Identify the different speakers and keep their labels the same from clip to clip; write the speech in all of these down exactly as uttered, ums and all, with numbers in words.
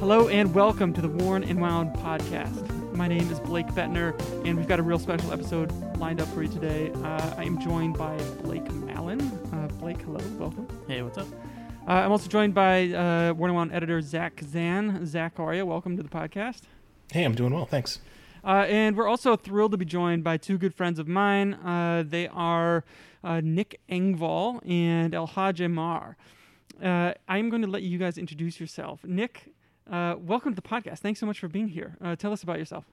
Speaker 1: Hello and welcome to the Worn and Wound podcast. My name is Blake Bettner, and we've got a real special episode lined up for you today. Uh, I am joined by Blake Mallon. Uh, Blake, hello, welcome.
Speaker 2: Hey, what's up?
Speaker 1: Uh, I'm also joined by uh, Worn and Wound editor Zach Zan. Zach, how are you? Welcome to the podcast.
Speaker 3: Hey, I'm doing well, thanks.
Speaker 1: Uh, and we're also thrilled to be joined by two good friends of mine. Uh, they are uh, Nick Engvall and Elhaj Amar. Uh, I'm going to let you guys introduce yourself. Nick, uh, welcome to the podcast. Thanks so much for being here. Uh, tell us about yourself.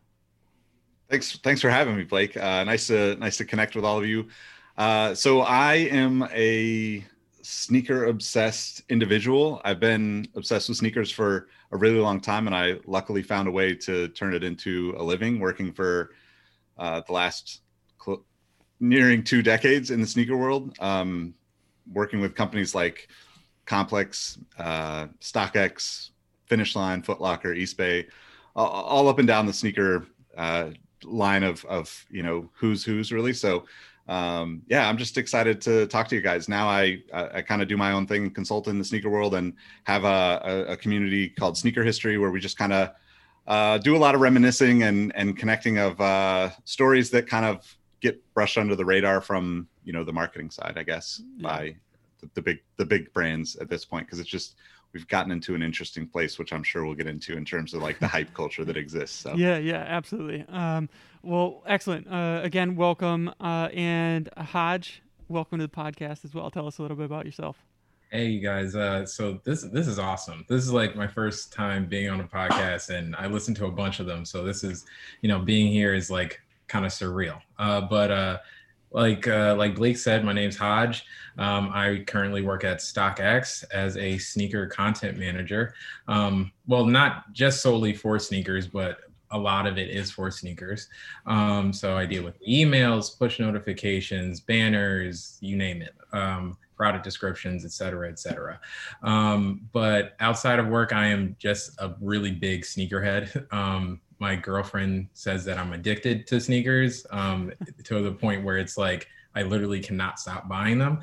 Speaker 4: Thanks, thanks for having me, Blake. Uh, nice to nice to connect with all of you. Uh, so I am a sneaker obsessed individual. I've been obsessed with sneakers for a really long time, and I luckily found a way to turn it into a living, working for uh, the last cl- nearing two decades in the sneaker world, um, working with companies like Complex, uh, StockX, Finish Line, Foot Locker, Eastbay, all, all up and down the sneaker uh, line of, of, you know, who's who's really. So, um, yeah, I'm just excited to talk to you guys. Now I, I, I kind of do my own thing, consult in the sneaker world, and have a, a, a community called Sneaker History, where we just kind of uh, do a lot of reminiscing and, and connecting of uh, stories that kind of get brushed under the radar from, you know, the marketing side, I guess, yeah. by the, the big, the big brands at this point. Cause it's just, we've gotten into an interesting place, which I'm sure we'll get into in terms of like the hype culture that exists. So.
Speaker 1: Yeah, yeah, absolutely. Um, well, excellent. Uh, again, welcome. Uh, and Haj, welcome to the podcast as well. Tell us a little bit about yourself.
Speaker 2: Hey, you guys. Uh, so this this is awesome. This is like my first time being on a podcast, and I listened to a bunch of them. So this is, you know, being here is like kind of surreal. Uh, but uh, like uh, like Blake said, my name's Haj. Um, I currently work at StockX as a sneaker content manager. Um, well, not just solely for sneakers, but a lot of it is for sneakers. Um, so I deal with emails, push notifications, banners, you name it, um, product descriptions, et cetera, et cetera. Um, but outside of work, I am just a really big sneakerhead. Um, my girlfriend says that I'm addicted to sneakers um, to the point where it's like, I literally cannot stop buying them.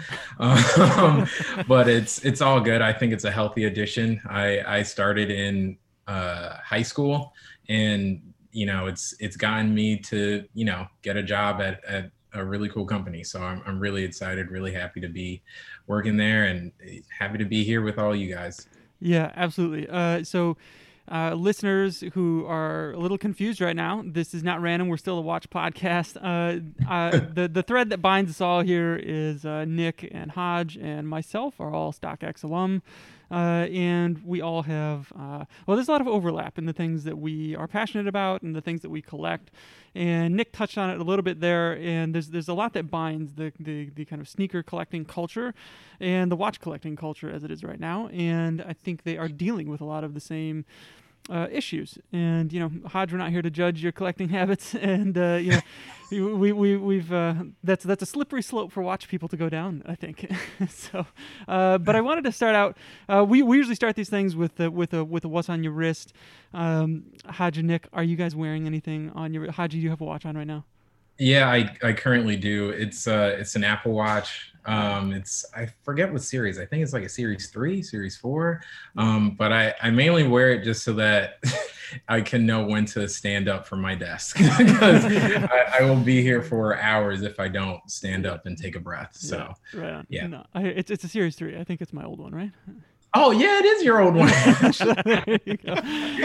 Speaker 2: Um, but it's it's all good. I think it's a healthy addition. I, I started in uh, high school, and, you know, it's it's gotten me to, you know, get a job at, at a really cool company. So I'm I'm really excited, really happy to be working there, and happy to be here with all you guys.
Speaker 1: Yeah, absolutely. Uh, so Uh, listeners who are a little confused right now, this is not random. We're still a watch podcast. Uh, uh, the the thread that binds us all here is uh, Nick and Haj and myself are all StockX alum, uh, and we all have uh, well, there's a lot of overlap in the things that we are passionate about and the things that we collect. And Nick touched on it a little bit there, and there's there's a lot that binds the, the the kind of sneaker collecting culture and the watch collecting culture as it is right now. And I think they are dealing with a lot of the same uh, issues. And you know, Haj, we're not here to judge your collecting habits, and uh, you know, we we we've uh, that's that's a slippery slope for watch people to go down, I think. so, uh, but I wanted to start out. Uh, we we usually start these things with uh, with a with a what's on your wrist. Um, Haj and Nick, are you guys wearing anything on your Haj? Do you have a watch on right now?
Speaker 2: Yeah, I, I currently do. It's uh it's an Apple Watch. Um, it's I forget what series. I think it's like a series three, series four. Um, but I, I mainly wear it just so that I can know when to stand up from my desk, because I, I will be here for hours if I don't stand up and take a breath. So
Speaker 1: yeah, right on.
Speaker 2: yeah,
Speaker 1: no, I, it's it's a series three. I think it's my old one, right?
Speaker 2: Oh yeah, it is your old one.
Speaker 1: There you go.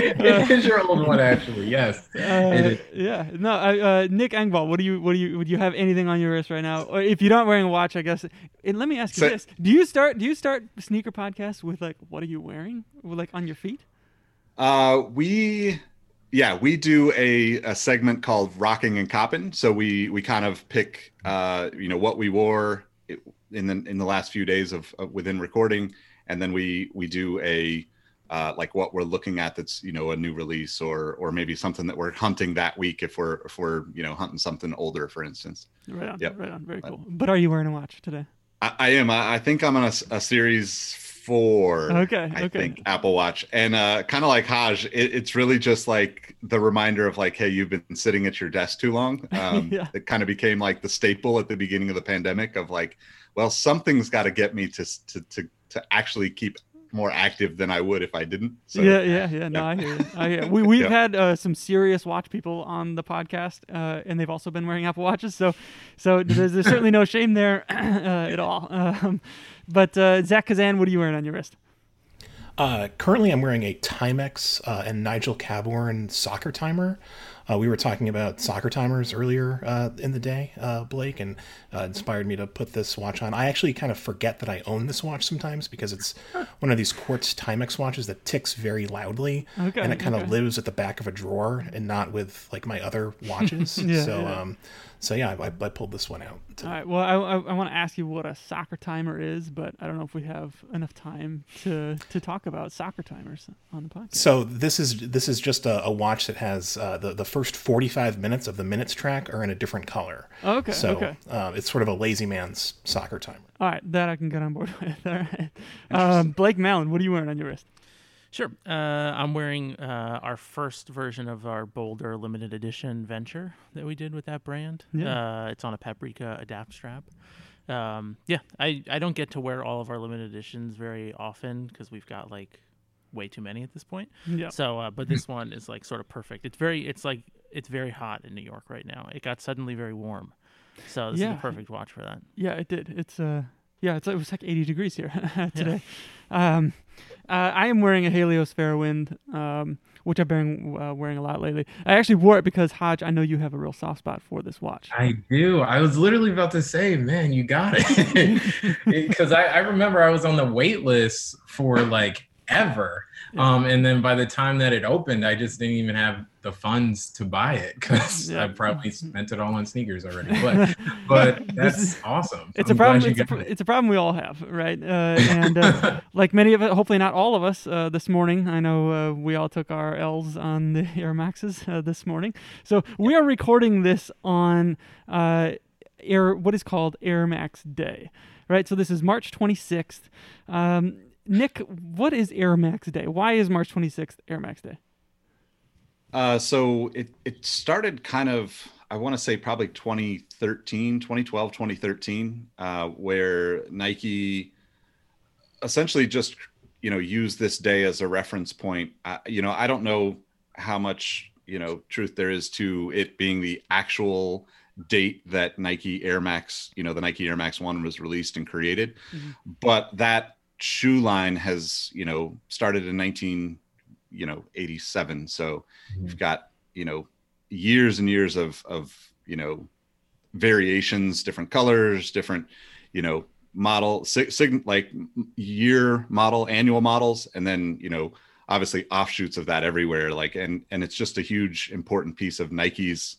Speaker 2: It is your old one, actually. Yes.
Speaker 1: Uh, yeah. No. I, uh, Nick Engvall, what do you? What do you? Would you have anything on your wrist right now? Or if you're not wearing a watch, I guess. And let me ask you
Speaker 4: so,
Speaker 1: this: Do you start? Do you start sneaker podcasts with like, what are you wearing? Like on your feet?
Speaker 4: Uh, we, yeah, we do a, a segment called Rocking and Coppin'. So we we kind of pick, uh, you know, what we wore in the in the last few days of, of within recording. And then we we do a uh, like what we're looking at that's, you know, a new release, or or maybe something that we're hunting that week if we're if we're you know hunting something older, for instance.
Speaker 1: Right on,
Speaker 4: yep.
Speaker 1: right on, very cool. But are you wearing a watch today?
Speaker 4: I, I am. I, I think I'm on a, a series four.
Speaker 1: Okay,
Speaker 4: I
Speaker 1: okay.
Speaker 4: think Apple Watch, and uh, kind of like Haj, it, it's really just like the reminder of like, hey, you've been sitting at your desk too long. Um,
Speaker 1: yeah.
Speaker 4: It kind of became like the staple at the beginning of the pandemic of like, well, something's got to get me to to to to actually keep more active than I would if I didn't. So,
Speaker 1: yeah, yeah, yeah. No,
Speaker 4: yeah.
Speaker 1: I hear you. I hear you. We we've
Speaker 4: Yeah.
Speaker 1: had uh, some serious watch people on the podcast, uh, and they've also been wearing Apple Watches. So, so there's, there's certainly no shame there uh, at all. Um, but uh, Zach Kazan, what are you wearing on your wrist?
Speaker 3: Uh, currently, I'm wearing a Timex uh, and Nigel Caborn soccer timer. Uh, we were talking about soccer timers earlier uh, in the day, uh, Blake, and uh, inspired me to put this watch on. I actually kind of forget that I own this watch sometimes because it's one of these quartz Timex watches that ticks very loudly,
Speaker 1: Okay,
Speaker 3: and it kind of
Speaker 1: okay.
Speaker 3: lives at the back of a drawer and not with like my other watches.
Speaker 1: Yeah,
Speaker 3: so,
Speaker 1: yeah.
Speaker 3: Um, so yeah, I, I pulled this one out. to-
Speaker 1: All right. Well, I, I, I want to ask you what a soccer timer is, but I don't know if we have enough time to to talk about soccer timers on the podcast.
Speaker 3: So this is this is just a, a watch that has uh, the the first forty-five minutes of the minutes track are in a different color.
Speaker 1: Okay,
Speaker 3: So
Speaker 1: okay.
Speaker 3: uh, it's sort of a lazy man's soccer timer.
Speaker 1: All right, that I can get on board with. All right. Um, Blake Mallon, what are you wearing on your wrist?
Speaker 5: Sure. Uh, I'm wearing uh, our first version of our Boulder limited edition Venture that we did with that brand.
Speaker 1: Yeah.
Speaker 5: Uh, it's on a Paprika adapt strap. Um, yeah, I, I don't get to wear all of our limited editions very often because we've got like way too many at this point.
Speaker 1: Yeah.
Speaker 5: So, uh, but this one is like sort of perfect. It's very, it's like, it's very hot in New York right now. It got suddenly very warm. So this
Speaker 1: Yeah.
Speaker 5: is the perfect watch for that.
Speaker 1: Yeah, it did. It's uh, yeah, it's it was like eighty degrees here today. Um, uh, I am wearing a Helios Fairwind, um, which I've been uh, wearing a lot lately. I actually wore it because Hodge, I know you have a real soft spot for this watch.
Speaker 2: I do. I was literally about to say, man, you got it. Because I, I remember I was on the wait list for like ever.
Speaker 1: Yeah.
Speaker 2: Um, and then by the time that it opened, I just didn't even have the funds to buy it because
Speaker 1: Yeah.
Speaker 2: I probably spent it all on sneakers already. But but that's
Speaker 1: is-
Speaker 2: awesome.
Speaker 1: It's
Speaker 2: I'm
Speaker 1: a problem.
Speaker 2: glad you
Speaker 1: It's a,
Speaker 2: got
Speaker 1: pr-
Speaker 2: it.
Speaker 1: it's a problem we all have, right? Uh, and uh, like many of it, hopefully not all of us, uh, this morning. I know uh, we all took our L's on the Air Maxes uh, this morning. So we are recording this on uh, Air, what is called Air Max Day, right? So this is March twenty-sixth. Um, Nick, what is Air Max Day? Why is March twenty-sixth Air Max Day?
Speaker 4: Uh, so it, it started kind of, I want to say probably twenty thirteen, twenty twelve, twenty thirteen, uh, where Nike essentially just, you know, used this day as a reference point. Uh, you know, I don't know how much, you know, truth there is to it being the actual date that Nike Air Max, you know, the Nike Air Max One was released and created,
Speaker 1: Mhm.
Speaker 4: but that shoe line has, you know, started in nineteen, you know, eighty-seven. So you've got, you know, years and years of, of, you know, variations, different colors, different, you know, model, sig, sig, like year model, annual models, and then, you know, obviously offshoots of that everywhere. Like, and, and it's just a huge, important piece of Nike's,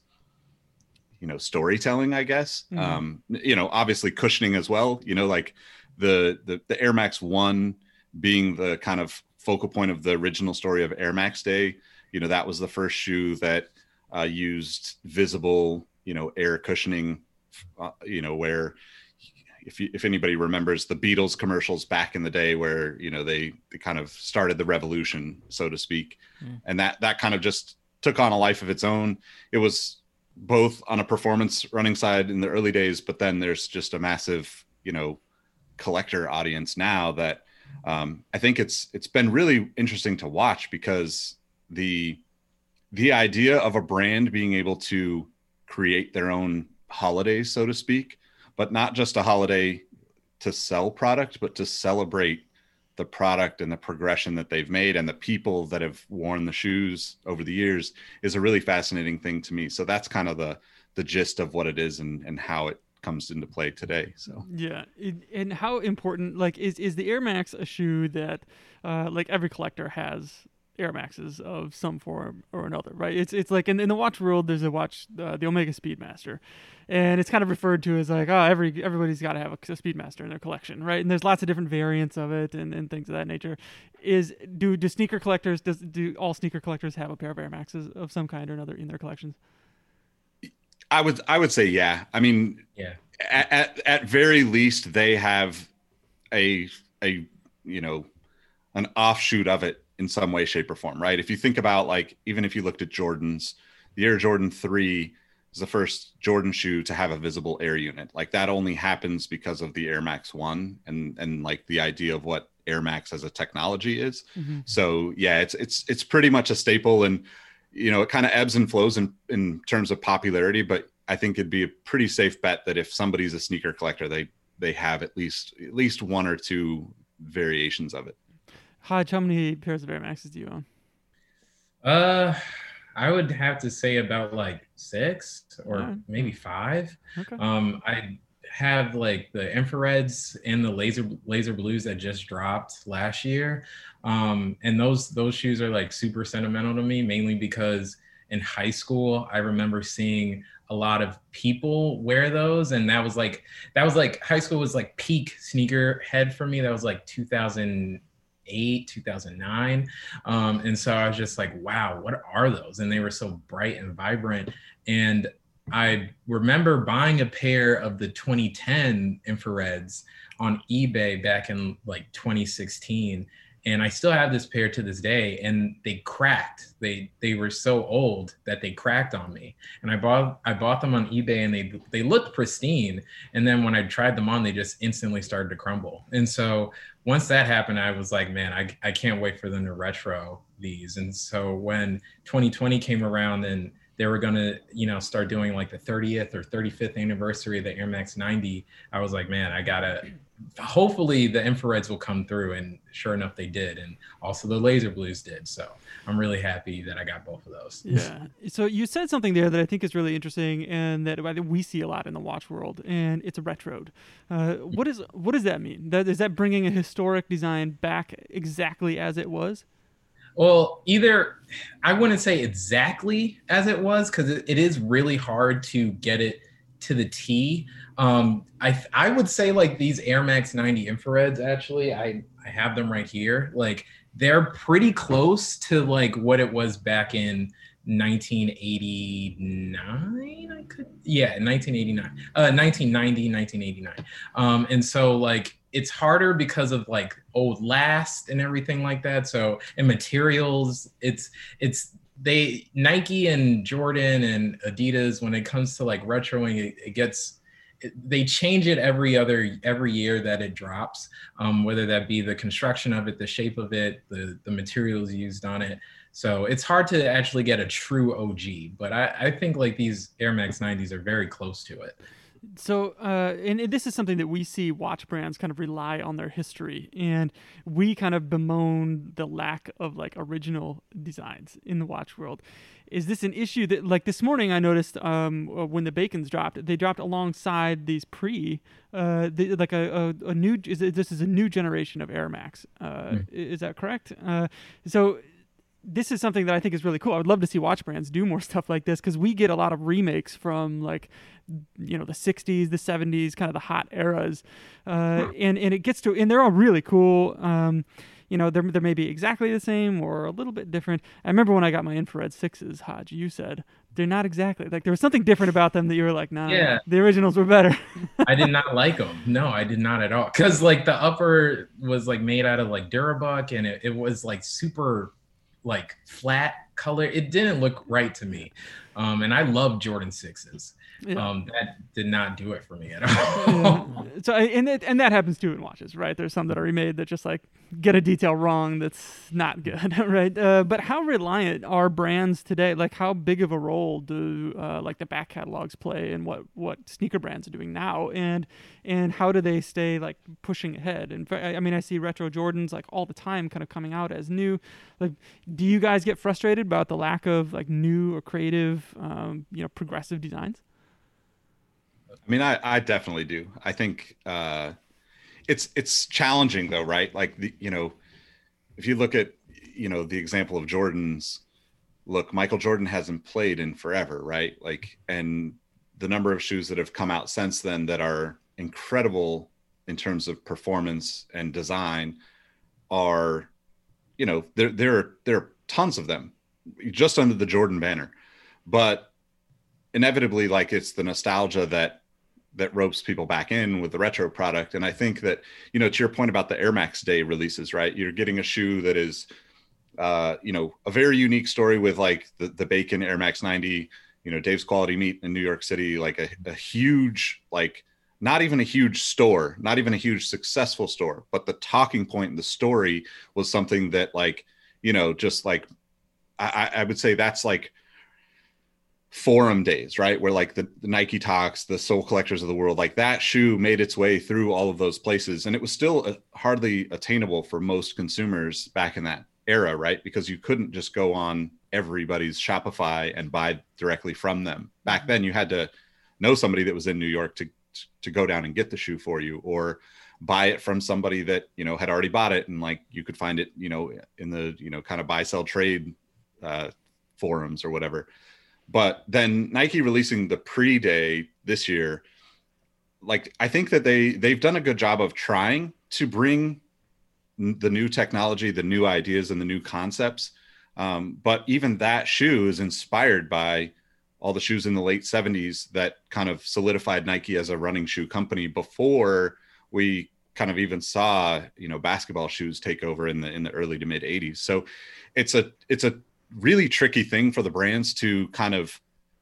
Speaker 4: you know, storytelling, I guess.
Speaker 1: Mhm.
Speaker 4: Um, you know, obviously cushioning as well, you know, like the, the, the Air Max One being the kind of focal point of the original story of Air Max Day. You know, that was the first shoe that uh, used visible, you know, air cushioning, uh, you know, where if you, if anybody remembers the Beatles commercials back in the day where, you know, they, they kind of started the revolution, so to speak.
Speaker 5: Mm.
Speaker 4: And that, that kind of just took on a life of its own. It was both on a performance running side in the early days, but then there's just a massive, you know, collector audience now that um, I think it's, it's been really interesting to watch because the, the idea of a brand being able to create their own holiday, so to speak, but not just a holiday to sell product, but to celebrate the product and the progression that they've made and the people that have worn the shoes over the years is a really fascinating thing to me. So that's kind of the, the gist of what it is and, and how it comes into play today. So
Speaker 1: Yeah, it, and how important, like, is is the Air Max a shoe that, uh, like, every collector has Air Maxes of some form or another, right? It's it's like in, in the watch world, there's a watch, uh, the Omega Speedmaster, and it's kind of referred to as like, oh, every everybody's got to have a, a Speedmaster in their collection, right? And there's lots of different variants of it and, and things of that nature. Is do do sneaker collectors does do all sneaker collectors have a pair of Air Maxes of some kind or another in their collections?
Speaker 4: I would, I would say, yeah. I mean,
Speaker 2: Yeah.
Speaker 4: at, at, at very least they have a, a, you know, an offshoot of it in some way, shape or form, right? If you think about, like, even if you looked at Jordans, the Air Jordan three is the first Jordan shoe to have a visible air unit. Like that only happens because of the Air Max One and, and like the idea of what Air Max as a technology is.
Speaker 1: Mm-hmm.
Speaker 4: So yeah, it's it's it's pretty much a staple, and you know, it kind of ebbs and flows in in terms of popularity. But I think it'd be a pretty safe bet that if somebody's a sneaker collector, they they have at least at least one or two variations of it.
Speaker 1: Hodge, how many pairs of Air Maxes do you own?
Speaker 2: Uh, I would have to say about like six or
Speaker 1: Right.
Speaker 2: maybe five.
Speaker 1: Okay.
Speaker 2: Um, I have like the infrareds and the laser laser blues that just dropped last year. Um, and those those shoes are like super sentimental to me, mainly because in high school, I remember seeing a lot of people wear those. And that was like, that was like, high school was like peak sneaker head for me. That was like two thousand eight, two thousand nine. Um, and so I was just like, wow, what are those? And they were so bright and vibrant. And I remember buying a pair of the twenty ten infrareds on eBay back in like twenty sixteen. And I still have this pair to this day, and they cracked. They they were so old that they cracked on me. And I bought I bought them on eBay, and they they looked pristine. And then when I tried them on, they just instantly started to crumble. And so once that happened, I was like, man, I I can't wait for them to retro these. And so when twenty twenty came around and they were going to, you know, start doing like the thirtieth or thirty-fifth anniversary of the Air Max ninety, I was like, man, I gotta, hopefully the infrareds will come through. And sure enough, they did. And also the laser blues did. So I'm really happy that I got both of those.
Speaker 1: Yeah. So you said something there that I think is really interesting, and that we see a lot in the watch world, and it's a retroed. Uh, what is what does that mean? That is that bringing a historic design back exactly as it was?
Speaker 2: Well, either I wouldn't say exactly as it was, because it, it is really hard to get it to the T. Um, I I would say like these Air Max ninety infrareds, actually, I, I have them right here. Like they're pretty close to like what it was back in nineteen eighty-nine. I could, yeah, nineteen eighty-nine, uh, nineteen ninety, nineteen eighty-nine. Um, and so like, it's harder because of like old last and everything like that. So, and materials, it's, it's, they, Nike and Jordan and Adidas, when it comes to like retroing, it, it gets, it, they change it every other, every year that it drops, um, whether that be the construction of it, the shape of it, the, the materials used on it. So it's hard to actually get a true O G, but I, I think like these Air Max nineties are very close to it.
Speaker 1: So, uh, and this is something that we see watch brands kind of rely on their history, and we kind of bemoan the lack of like original designs in the watch world. Is this an issue that, like this morning, I noticed um, when the Bacons dropped, they dropped alongside these pre, uh, the, like a, a, a new. Is it, this is a new generation of Air Max. Uh, mm. Is that correct? Uh, so. This is something that I think is really cool. I would love to see watch brands do more stuff like this, because we get a lot of remakes from like, you know, the sixties, the seventies, kind of the hot eras. Uh, and, and it gets to, and they're all really cool. Um, you know, they're, they're maybe exactly the same or a little bit different. I remember when I got my infrared sixes, Hodge, you said they're not exactly, like there was something different about them that you were like, nah,
Speaker 2: yeah.
Speaker 1: the originals were better.
Speaker 2: I did not like them. No, I did not at all. Cause like the upper was like made out of like Durabuck, and it, it was like super like flat color. It didn't look right to me. Um, and I love Jordan sixes. Yeah. Um, that did not do it for me at all.
Speaker 1: Yeah. So, and it, and that happens too in watches, right? There's some that are remade that just like get a detail wrong that's not good, right? Uh, but how reliant are brands today? Like, how big of a role do uh, like the back catalogs play in what what sneaker brands are doing now, and and how do they stay like pushing ahead? And I mean, I see retro Jordans like all the time, kind of coming out as new. Like, do you guys get frustrated about the lack of like new or creative, um, you know, progressive designs?
Speaker 4: I mean, I, I definitely do. I think uh, it's it's challenging though, right? Like the, you know, if you look at, you know, the example of Jordan's, look, Michael Jordan hasn't played in forever, right? Like, and the number of shoes that have come out since then that are incredible in terms of performance and design are, you know, there there are there are tons of them just under the Jordan banner, but inevitably, like it's the nostalgia that that ropes people back in with the retro product. And I think that, you know, to your point about the Air Max Day releases, right? You're getting a shoe that is, uh, you know, a very unique story with like the, the Bacon Air Max ninety, you know, Dave's Quality Meat in New York City, like a, a huge, like not even a huge store, not even a huge successful store, but the talking point in the story was something that, like, you know, just like, I, I would say that's like forum days, right? Where like the, the Nike Talks, the Soul Collectors of the world, like that shoe made its way through all of those places. And it was still uh, hardly attainable for most consumers back in that era, right? Because you couldn't just go on everybody's Shopify and buy directly from them. Back then you had to know somebody that was in New York to to go down and get the shoe for you, or buy it from somebody that, you know, had already bought it. And like, you could find it, you know, in the, you know, kind of buy, sell, trade uh, forums or whatever. But then Nike releasing the pre-day this year, like, I think that they, they've done a good job of trying to bring the new technology, the new ideas and the new concepts. Um, but even that shoe is inspired by all the shoes in the late seventies that kind of solidified Nike as a running shoe company before we kind of even saw, you know, basketball shoes take over in the in the early to mid eighties. So it's a it's a really tricky thing for the brands to kind of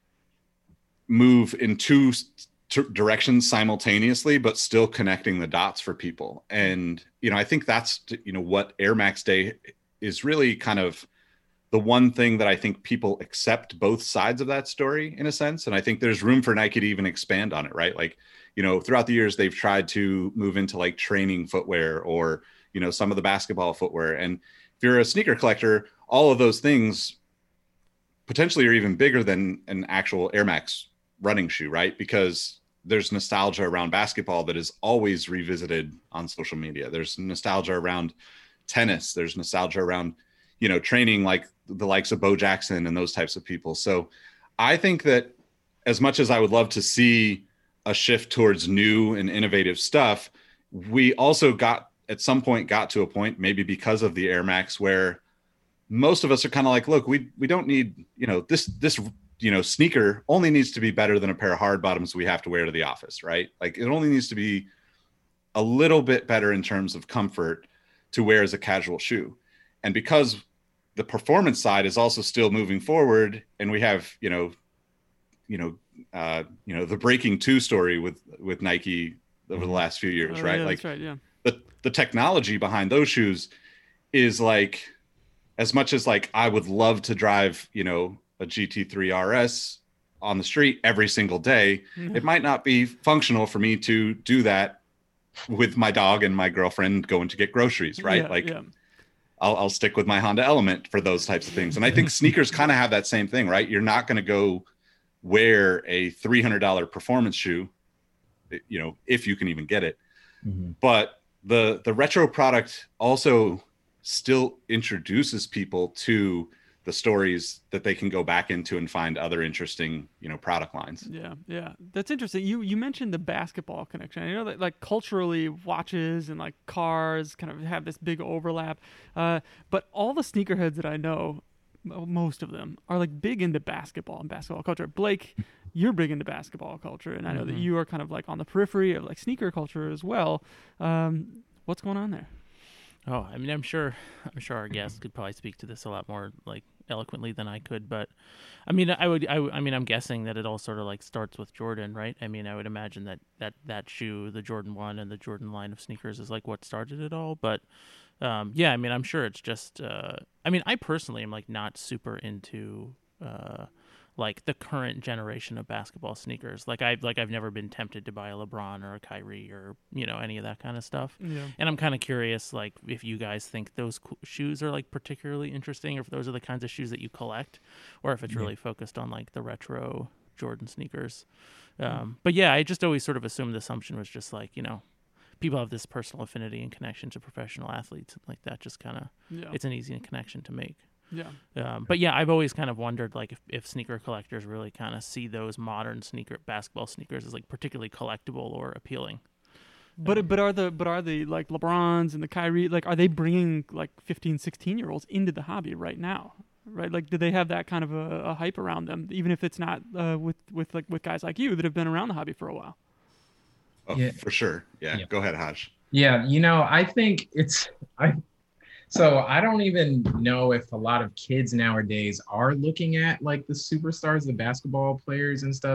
Speaker 4: move in two t- directions simultaneously, but still connecting the dots for people. And, you know, I think that's, you know, what Air Max Day is really kind of the one thing that I think people accept both sides of that story in a sense. And I think there's room for Nike to even expand on it, right? Like, you know, throughout the years, they've tried to move into like training footwear or, you know, some of the basketball footwear. And if you're a sneaker collector, all of those things potentially are even bigger than an actual Air Max running shoe, right? Because there's nostalgia around basketball that is always revisited on social media. There's nostalgia around tennis. There's nostalgia around, you know, training, like the likes of Bo Jackson and those types of people. So I think that as much as I would love to see a shift towards new and innovative stuff, we also got at some point got to a point, maybe because of the Air Max, where most of us are kind of like, look, we, we don't need, you know, this, this, you know, sneaker only needs to be better than a pair of hard bottoms we have to wear to the office, right? Like, it only needs to be a little bit better in terms of comfort to wear as a casual shoe. And because the performance side is also still moving forward, and we have, you know, you know, uh, you know, the Breaking Two story with with Nike over the last few years,
Speaker 1: oh,
Speaker 4: right?
Speaker 1: Yeah,
Speaker 4: like,
Speaker 1: that's right, yeah.
Speaker 4: the the technology behind those shoes is like, as much as like I would love to drive, you know, a G T three R S on the street every single day,
Speaker 1: Yeah.
Speaker 4: it might not be functional for me to do that with my dog and my girlfriend going to get groceries, right?
Speaker 1: Yeah,
Speaker 4: like.
Speaker 1: yeah.
Speaker 4: I'll, I'll stick with my Honda Element for those types of things. And I think sneakers kind of have that same thing, right? You're not going to go wear a three hundred dollars performance shoe, you know, if you can even get it.
Speaker 2: Mm-hmm.
Speaker 4: But the, the retro product also still introduces people to the stories that they can go back into and find other interesting, you know, product lines.
Speaker 1: Yeah, yeah, that's interesting. You you mentioned the basketball connection. I know that like culturally, watches and like cars kind of have this big overlap. Uh, but all the sneakerheads that I know, mo- most of them are like big into basketball and basketball culture. Blake, you're big into basketball culture, and I know
Speaker 5: Mhm.
Speaker 1: that you are kind of like on the periphery of like sneaker culture as well. Um, what's going on there?
Speaker 5: Oh, I mean, I'm sure, I'm sure our guest could probably speak to this a lot more like eloquently than I could. But I mean, I would, I, w- I mean, I'm guessing that it all sort of like starts with Jordan, right? I mean, I would imagine that that that shoe, the Jordan One and the Jordan line of sneakers, is like what started it all. But um, yeah, I mean, I'm sure it's just. Uh, I mean, I personally am like not super into. Uh, like the current generation of basketball sneakers. Like I like I've never been tempted to buy a LeBron or a Kyrie or, you know, any of that kind of stuff.
Speaker 1: Yeah.
Speaker 5: And I'm kind of curious, like, if you guys think those co- shoes are like particularly interesting, or if those are the kinds of shoes that you collect, or if it's
Speaker 2: Yeah.
Speaker 5: really focused on like the retro Jordan sneakers. Um, but yeah, I just always sort of assumed the assumption was just like, you know, people have this personal affinity and connection to professional athletes. Like that just kind of,
Speaker 1: Yeah.
Speaker 5: it's an easy connection to make.
Speaker 1: Yeah.
Speaker 5: Um, but yeah, I've always kind of wondered, like, if, if sneaker collectors really kind of see those modern sneaker basketball sneakers as like particularly collectible or appealing.
Speaker 1: But but are the but are the like LeBrons and the Kyrie, like, are they bringing like fifteen, sixteen year olds into the hobby right now? Right? Like, do they have that kind of a, a hype around them, even if it's not uh, with with like with guys like you that have been around the hobby for a while?
Speaker 4: Oh,
Speaker 2: Yeah.
Speaker 4: for sure. Yeah.
Speaker 2: Yeah.
Speaker 4: Go ahead, Haj.
Speaker 2: Yeah, you know, I think it's I so I don't even know if a lot of kids nowadays are looking at like the superstars, the basketball players and stuff.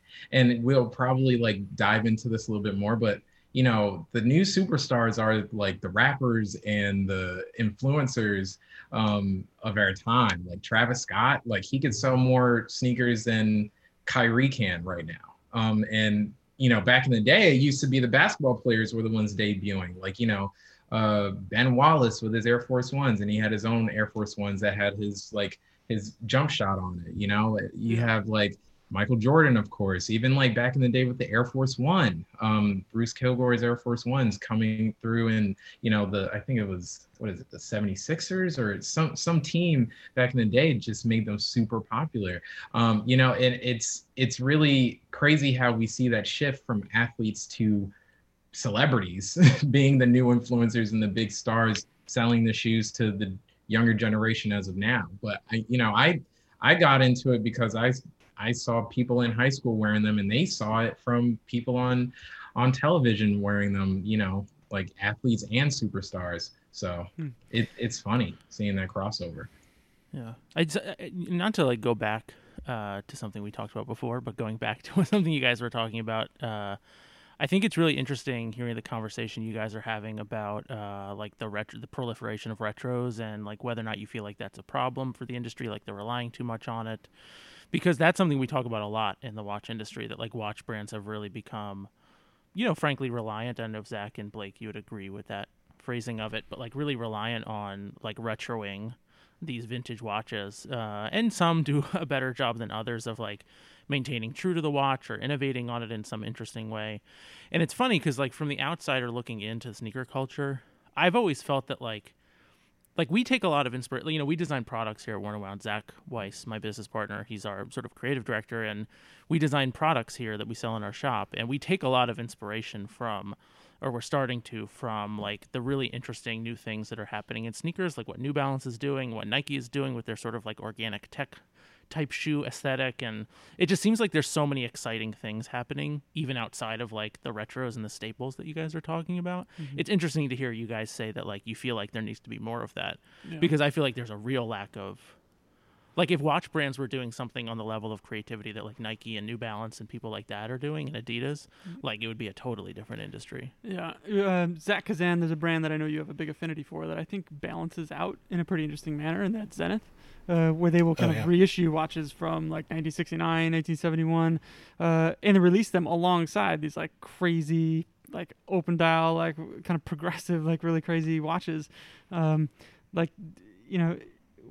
Speaker 2: And we'll probably like dive into this a little bit more, but you know, the new superstars are like the rappers and the influencers um, of our time. Like Travis Scott, like he could sell more sneakers than Kyrie can right now. Um, and, you know, back in the day, it used to be the basketball players were the ones debuting. Like, you know, uh, Ben Wallace with his Air Force Ones, and he had his own Air Force Ones that had his, like, his jump shot on it. You know, you have like Michael Jordan, of course, even like back in the day with the Air Force One, um, Bruce Kilgore's Air Force Ones coming through, and you know, the I think it was, what is it, the seventy-sixers or some some team back in the day just made them super popular. Um, you know, and it's it's really crazy how we see that shift from athletes to celebrities being the new influencers and the big stars selling the shoes to the younger generation as of now. But I, you know, I I got into it because I I saw people in high school wearing them, and they saw it from people on on television wearing them, you know, like athletes and superstars. So hmm. it, it's funny seeing that crossover.
Speaker 5: Yeah. I just, not to like go back uh, to something we talked about before, but going back to something you guys were talking about, uh, I think it's really interesting hearing the conversation you guys are having about uh, like the retro, the proliferation of retros, and like whether or not you feel like that's a problem for the industry, like they're relying too much on it. Because that's something we talk about a lot in the watch industry, that like watch brands have really become, you know, frankly reliant. I don't know if Zach and Blake, you would agree with that phrasing of it, but like really reliant on like retroing these vintage watches. Uh, and some do a better job than others of like maintaining true to the watch or innovating on it in some interesting way. And it's funny because like from the outsider looking into sneaker culture, I've always felt that like, Like we take a lot of inspiration, you know, we design products here at Worn and Wound. Zach Weiss, my business partner, he's our sort of creative director, and we design products here that we sell in our shop. And we take a lot of inspiration from, or we're starting to, from like the really interesting new things that are happening in sneakers, like what New Balance is doing, what Nike is doing with their sort of like organic tech type shoe aesthetic. And it just seems like there's so many exciting things happening even outside of like the retros and the staples that you guys are talking about. Mm-hmm. It's interesting to hear you guys say that like you feel like there needs to be more of that. Yeah. Because I feel like there's a real lack of, like if watch brands were doing something on the level of creativity that like Nike and New Balance and people like that are doing, and Adidas, mm-hmm. like it would be a totally different industry.
Speaker 1: Yeah. Um, Zach Kazan, there's a brand that I know you have a big affinity for that I think balances out in a pretty interesting manner, and that's Zenith. Uh, where they will kind oh, of yeah. reissue watches from like nineteen sixty-nine, nineteen seventy-one, uh, and release them alongside these like crazy, like open dial, like kind of progressive, like really crazy watches. Um, like, you know,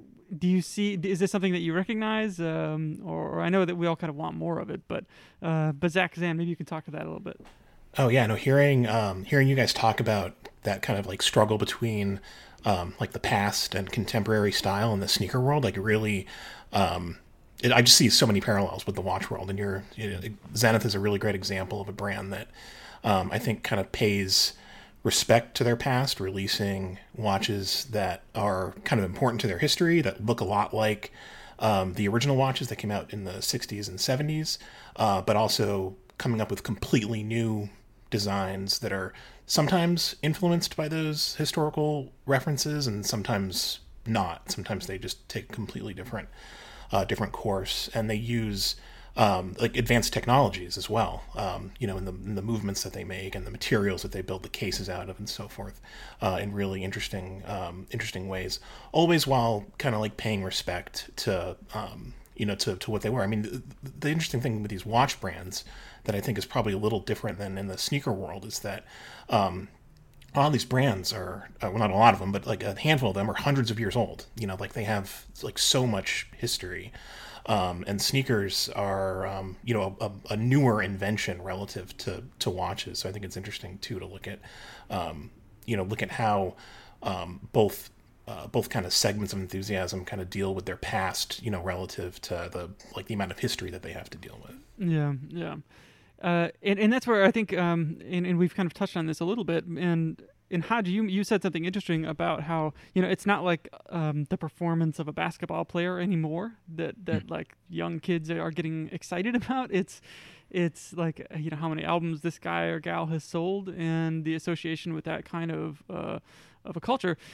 Speaker 1: do you see, is this something that you recognize? Um, or, or I know that we all kind of want more of it, but, uh, but Zach Kazan, maybe you can talk to that a little bit.
Speaker 3: Oh yeah, no, hearing, um, hearing you guys talk about that kind of like struggle between, Um, like the past and contemporary style in the sneaker world, like really, um, it, I just see so many parallels with the watch world. And you're, you know, Zenith is a really great example of a brand that um, I think kind of pays respect to their past, releasing watches that are kind of important to their history, that look a lot like um, the original watches that came out in the sixties and seventies, uh, but also coming up with completely new designs that are sometimes influenced by those historical references and sometimes not. Sometimes they just take a completely different uh, different course, and they use um, like advanced technologies as well, um, you know, in the, in the movements that they make and the materials that they build the cases out of and so forth, uh, in really interesting um, interesting ways, always while kind of like paying respect to um, you know, to, to what they were. I mean, the, the interesting thing with these watch brands that I think is probably a little different than in the sneaker world is that um, a lot of these brands are, uh, well, not a lot of them, but like a handful of them are hundreds of years old. You know, like they have like so much history. Um, and sneakers are, um, you know, a, a newer invention relative to, to watches. So I think it's interesting too to look at, um, you know, look at how um, both Uh, both kind of segments of enthusiasm kind of deal with their past, you know, relative to the like the amount of history that they have to deal with.
Speaker 1: Yeah, yeah, uh, and and that's where I think, um, and, and we've kind of touched on this a little bit. And and Hodge, you you said something interesting about how, you know, it's not like um, the performance of a basketball player anymore that that mm. like young kids are getting excited about. It's it's like, you know, how many albums this guy or gal has sold and the association with that kind of uh, of a culture.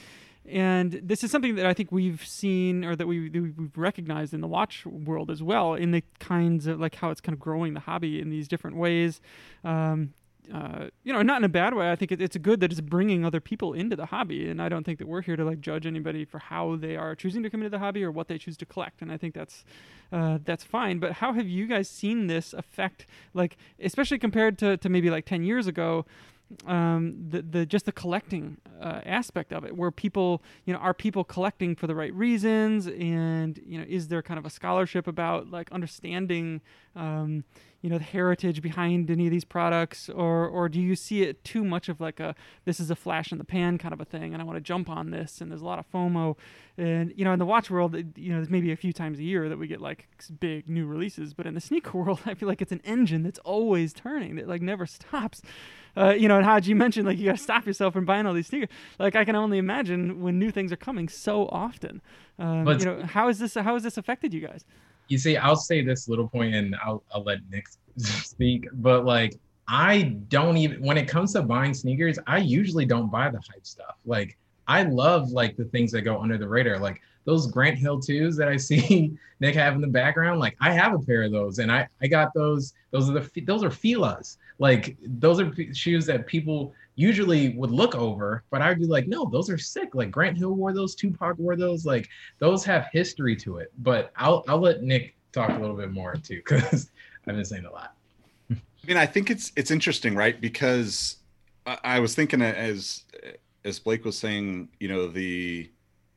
Speaker 1: And this is something that I think we've seen, or that we, that we've recognized in the watch world as well, in the kinds of like how it's kind of growing the hobby in these different ways. Um, uh, you know, not in a bad way. I think it, it's good that it's bringing other people into the hobby, and I don't think that we're here to like judge anybody for how they are choosing to come into the hobby or what they choose to collect. And I think that's uh, that's fine. But how have you guys seen this affect, like, especially compared to to maybe like ten years ago? Um, the the just the collecting uh, aspect of it, where people, you know, are people collecting for the right reasons, and you know, is there kind of a scholarship about like understanding, um, you know, the heritage behind any of these products, or or do you see it too much of like a this is a flash in the pan kind of a thing, and I want to jump on this, and there's a lot of FOMO, and you know, in the watch world, you know, there's maybe a few times a year that we get like big new releases, but in the sneaker world, I feel like it's an engine that's always turning, that like never stops. Uh, you know, and Haji mentioned, like, you got to stop yourself from buying all these sneakers. Like, I can only imagine when new things are coming so often. Um,
Speaker 2: But-
Speaker 1: you know, how is this? How has this affected you guys?
Speaker 2: You see, I'll say this little point and I'll, I'll let Nick speak, but like, I don't even, when it comes to buying sneakers, I usually don't buy the hype stuff. Like, I love like the things that go under the radar, like those Grant Hill twos that I see Nick have in the background. Like, I have a pair of those, and I, I got those, those are the, those are Fila's. Like, those are p- shoes that people usually would look over, but I'd be like, no, those are sick. Like, Grant Hill wore those, Tupac wore those. Like, those have history to it. But I'll I'll let Nick talk a little bit more too, because I've been saying a lot.
Speaker 4: I mean, I think it's it's interesting, right? Because I, I was thinking as as Blake was saying, you know, the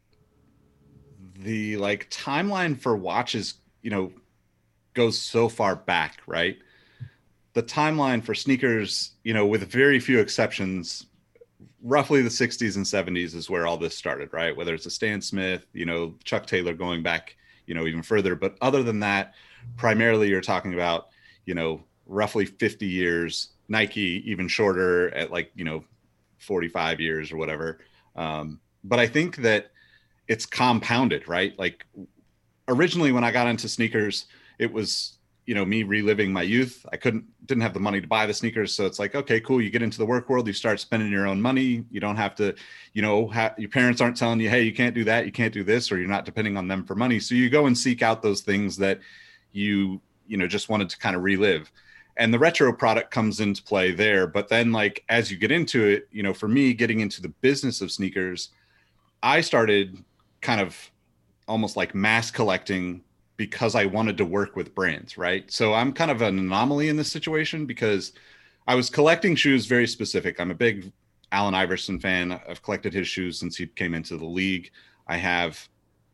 Speaker 4: the like timeline for watches, you know, goes so far back, right? The timeline for sneakers, you know, with very few exceptions, roughly the sixties and seventies is where all this started, right? Whether it's a Stan Smith, you know, Chuck Taylor going back, you know, even further. But other than that, primarily you're talking about, you know, roughly fifty years, Nike even shorter at like, you know, forty-five years or whatever. Um, but I think that it's compounded, right? Like, originally when I got into sneakers, it was, you know, me reliving my youth. I couldn't, didn't have the money to buy the sneakers. So it's like, okay, cool. You get into the work world, you start spending your own money. You don't have to, you know, ha- your parents aren't telling you, hey, you can't do that, you can't do this, or you're not depending on them for money. So you go and seek out those things that you, you know, just wanted to kind of relive. And the retro product comes into play there. But then, like, as you get into it, you know, for me, getting into the business of sneakers, I started kind of almost like mass collecting because I wanted to work with brands, right? So I'm kind of an anomaly in this situation because I was collecting shoes very specific. I'm a big Allen Iverson fan. I've collected his shoes since he came into the league. I have,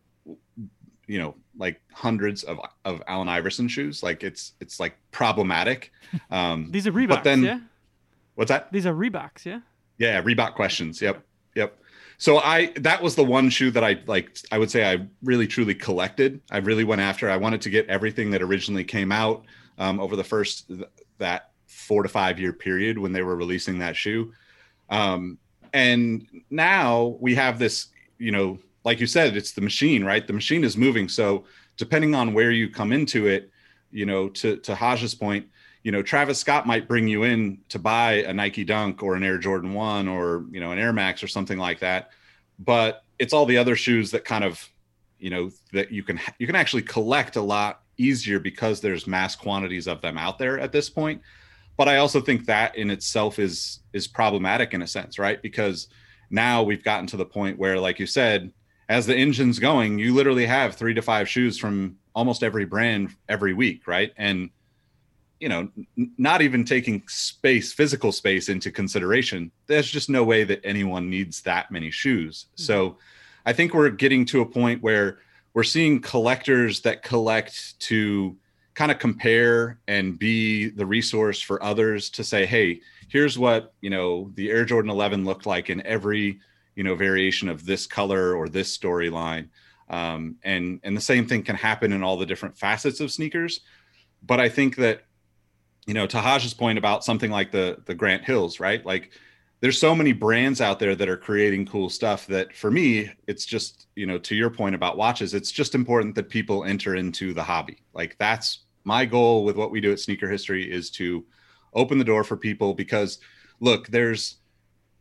Speaker 4: you know, like hundreds of, of Allen Iverson shoes. Like, it's, it's like problematic. Um,
Speaker 1: These are Reeboks,
Speaker 4: but then,
Speaker 1: yeah?
Speaker 4: What's that?
Speaker 1: These are Reeboks, yeah?
Speaker 4: Yeah, Reebok questions. Yep. Yep. So I, that was the one shoe that I like, I would say I really truly collected. I really went after, I wanted to get everything that originally came out um, over the first, that four to five year period when they were releasing that shoe. Um, and now we have this, you know, like you said, it's the machine, right? The machine is moving. So depending on where you come into it, you know, to, to Haj's point, you know, Travis Scott might bring you in to buy a Nike Dunk or an Air Jordan one or, you know, an Air Max or something like that. But it's all the other shoes that kind of, you know, that you can, you can actually collect a lot easier because there's mass quantities of them out there at this point. But I also think that in itself is, is problematic in a sense, right? Because now we've gotten to the point where, like you said, as the engine's going, you literally have three to five shoes from almost every brand every week, right? And you know, n- not even taking space, physical space into consideration, there's just no way that anyone needs that many shoes. Mm-hmm. So I think we're getting to a point where we're seeing collectors that collect to kind of compare and be the resource for others to say, hey, here's what, you know, the Air Jordan eleven looked like in every, you know, variation of this color or this storyline. Um, and, and the same thing can happen in all the different facets of sneakers. But I think that, you know, to Haj's point about something like the the Grant Hills, right? Like, there's so many brands out there that are creating cool stuff that for me, it's just, you know, to your point about watches, it's just important that people enter into the hobby. Like, that's my goal with what we do at Sneaker History, is to open the door for people, because look, there's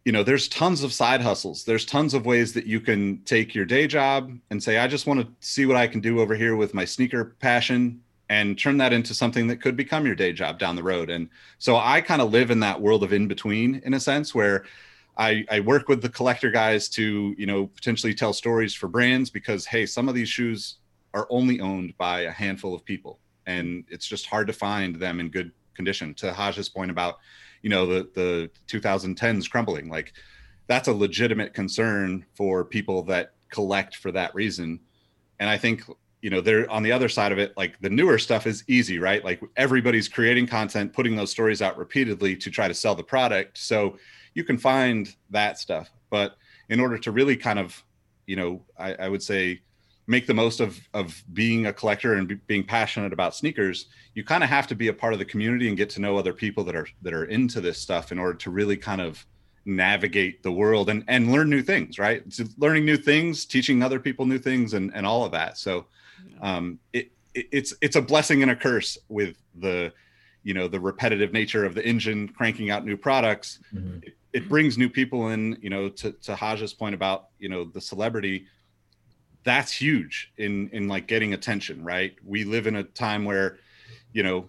Speaker 4: you know, there's tons of side hustles. There's tons of ways that you can take your day job and say, I just want to see what I can do over here with my sneaker passion, and turn that into something that could become your day job down the road. And so I kind of live in that world of in between, in a sense, where I, I work with the collector guys to, you know, potentially tell stories for brands, because, hey, some of these shoes are only owned by a handful of people, and it's just hard to find them in good condition. To Haj's point about, you know, the, the twenty tens crumbling, like that's a legitimate concern for people that collect for that reason. And I think, you know, they're on the other side of it, like the newer stuff is easy, right? Like everybody's creating content, putting those stories out repeatedly to try to sell the product. So you can find that stuff. But in order to really kind of, you know, I, I would say make the most of, of being a collector and be, being passionate about sneakers, you kind of have to be a part of the community and get to know other people that are, that are into this stuff in order to really kind of navigate the world and, and learn new things, right? It's learning new things, teaching other people new things, and, and all of that. So um, it, it, it's, it's a blessing and a curse with the, you know, the repetitive nature of the engine cranking out new products. Mm-hmm. It, it brings new people in, you know, to, to Haj's point about, you know, the celebrity. That's huge in, in like getting attention, right? We live in a time where, you know,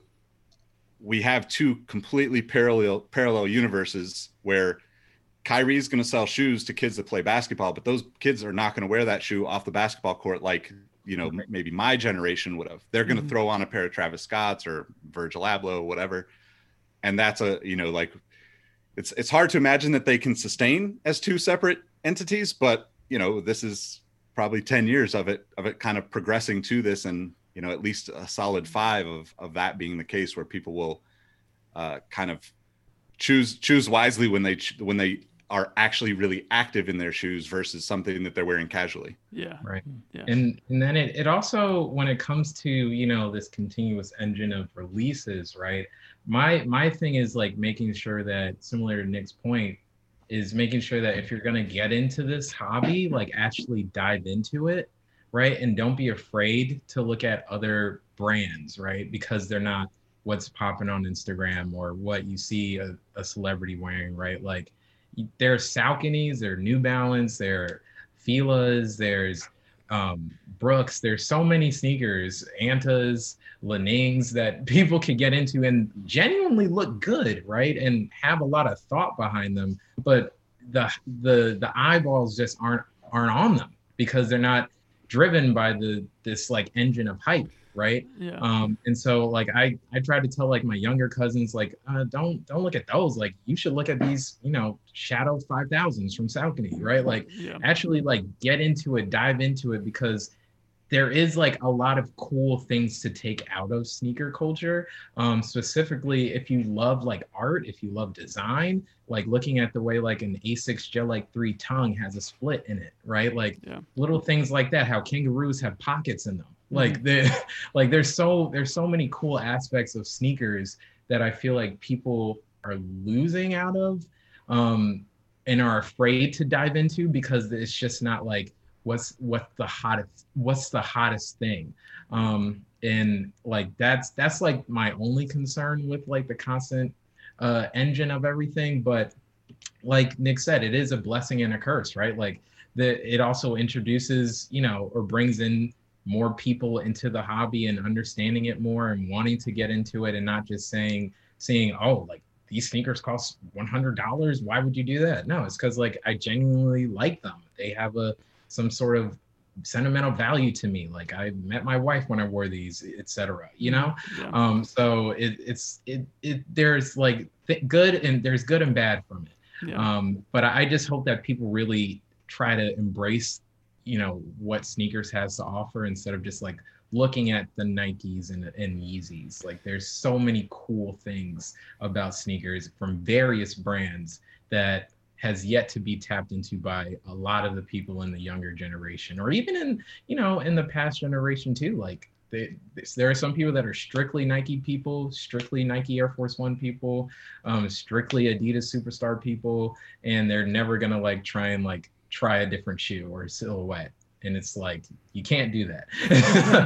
Speaker 4: we have two completely parallel, parallel universes where Kyrie's going to sell shoes to kids that play basketball, but those kids are not going to wear that shoe off the basketball court like, you know, right. maybe my generation would have. They're going to mm-hmm. throw on a pair of Travis Scott's or Virgil Abloh, whatever. And that's a, you know, like it's it's hard to imagine that they can sustain as two separate entities, but, you know, this is probably ten years of it, of it kind of progressing to this, and, you know, at least a solid five of, of that being the case, where people will uh, kind of choose, choose wisely when they, when they are actually really active in their shoes versus something that they're wearing casually.
Speaker 1: Yeah.
Speaker 6: Right.
Speaker 1: Yeah.
Speaker 6: And and then it, it also, when it comes to, you know, this continuous engine of releases, right? My my thing is like making sure that, similar to Nick's point, is making sure that if you're going to get into this hobby, like actually dive into it, right? And don't be afraid to look at other brands, right? Because they're not what's popping on Instagram or what you see a, a celebrity wearing, right? Like, there's Sauconys, there are New Balance, there are Fila's, there's um, Brooks. There's so many sneakers, Antas, Lenings, that people can get into and genuinely look good, right? And have a lot of thought behind them, but the the the eyeballs just aren't aren't on them because they're not driven by the this like engine of hype, right?
Speaker 1: Yeah.
Speaker 6: Um, and so like I I try to tell like my younger cousins, like uh, don't don't look at those. Like you should look at these, you know, Shadow five thousands from Saucony, right? Like
Speaker 1: yeah.
Speaker 6: actually like get into it, dive into it, because there is like a lot of cool things to take out of sneaker culture. Um, specifically, if you love like art, if you love design, like looking at the way like an Asics Gel Like three tongue has a split in it, right? Like
Speaker 1: yeah.
Speaker 6: little things like that, how kangaroos have pockets in them. Like they, like there's so there's so many cool aspects of sneakers that I feel like people are losing out of, um, and are afraid to dive into because it's just not like what's what's the hottest what's the hottest thing, um, and like that's that's like my only concern with like the constant uh, engine of everything. But like Nick said, it is a blessing and a curse, right? Like that it also introduces, you know, or brings in more people into the hobby and understanding it more and wanting to get into it, and not just saying, saying, oh, like these sneakers cost one hundred dollars. Why would you do that? No, it's because like I genuinely like them. They have a some sort of sentimental value to me. Like I met my wife when I wore these, et cetera. You know,
Speaker 1: yeah.
Speaker 6: um, so it, it's it it there's like th- good and there's good and bad from it.
Speaker 1: Yeah.
Speaker 6: Um, but I just hope that people really try to embrace, you know, what sneakers has to offer instead of just like looking at the Nikes and, and Yeezys. Like there's so many cool things about sneakers from various brands that has yet to be tapped into by a lot of the people in the younger generation, or even in, you know, in the past generation too. Like they, there are some people that are strictly Nike people, strictly Nike Air Force One people, um, strictly Adidas Superstar people, and they're never gonna like try and like try a different shoe or silhouette. And it's like, you can't do that.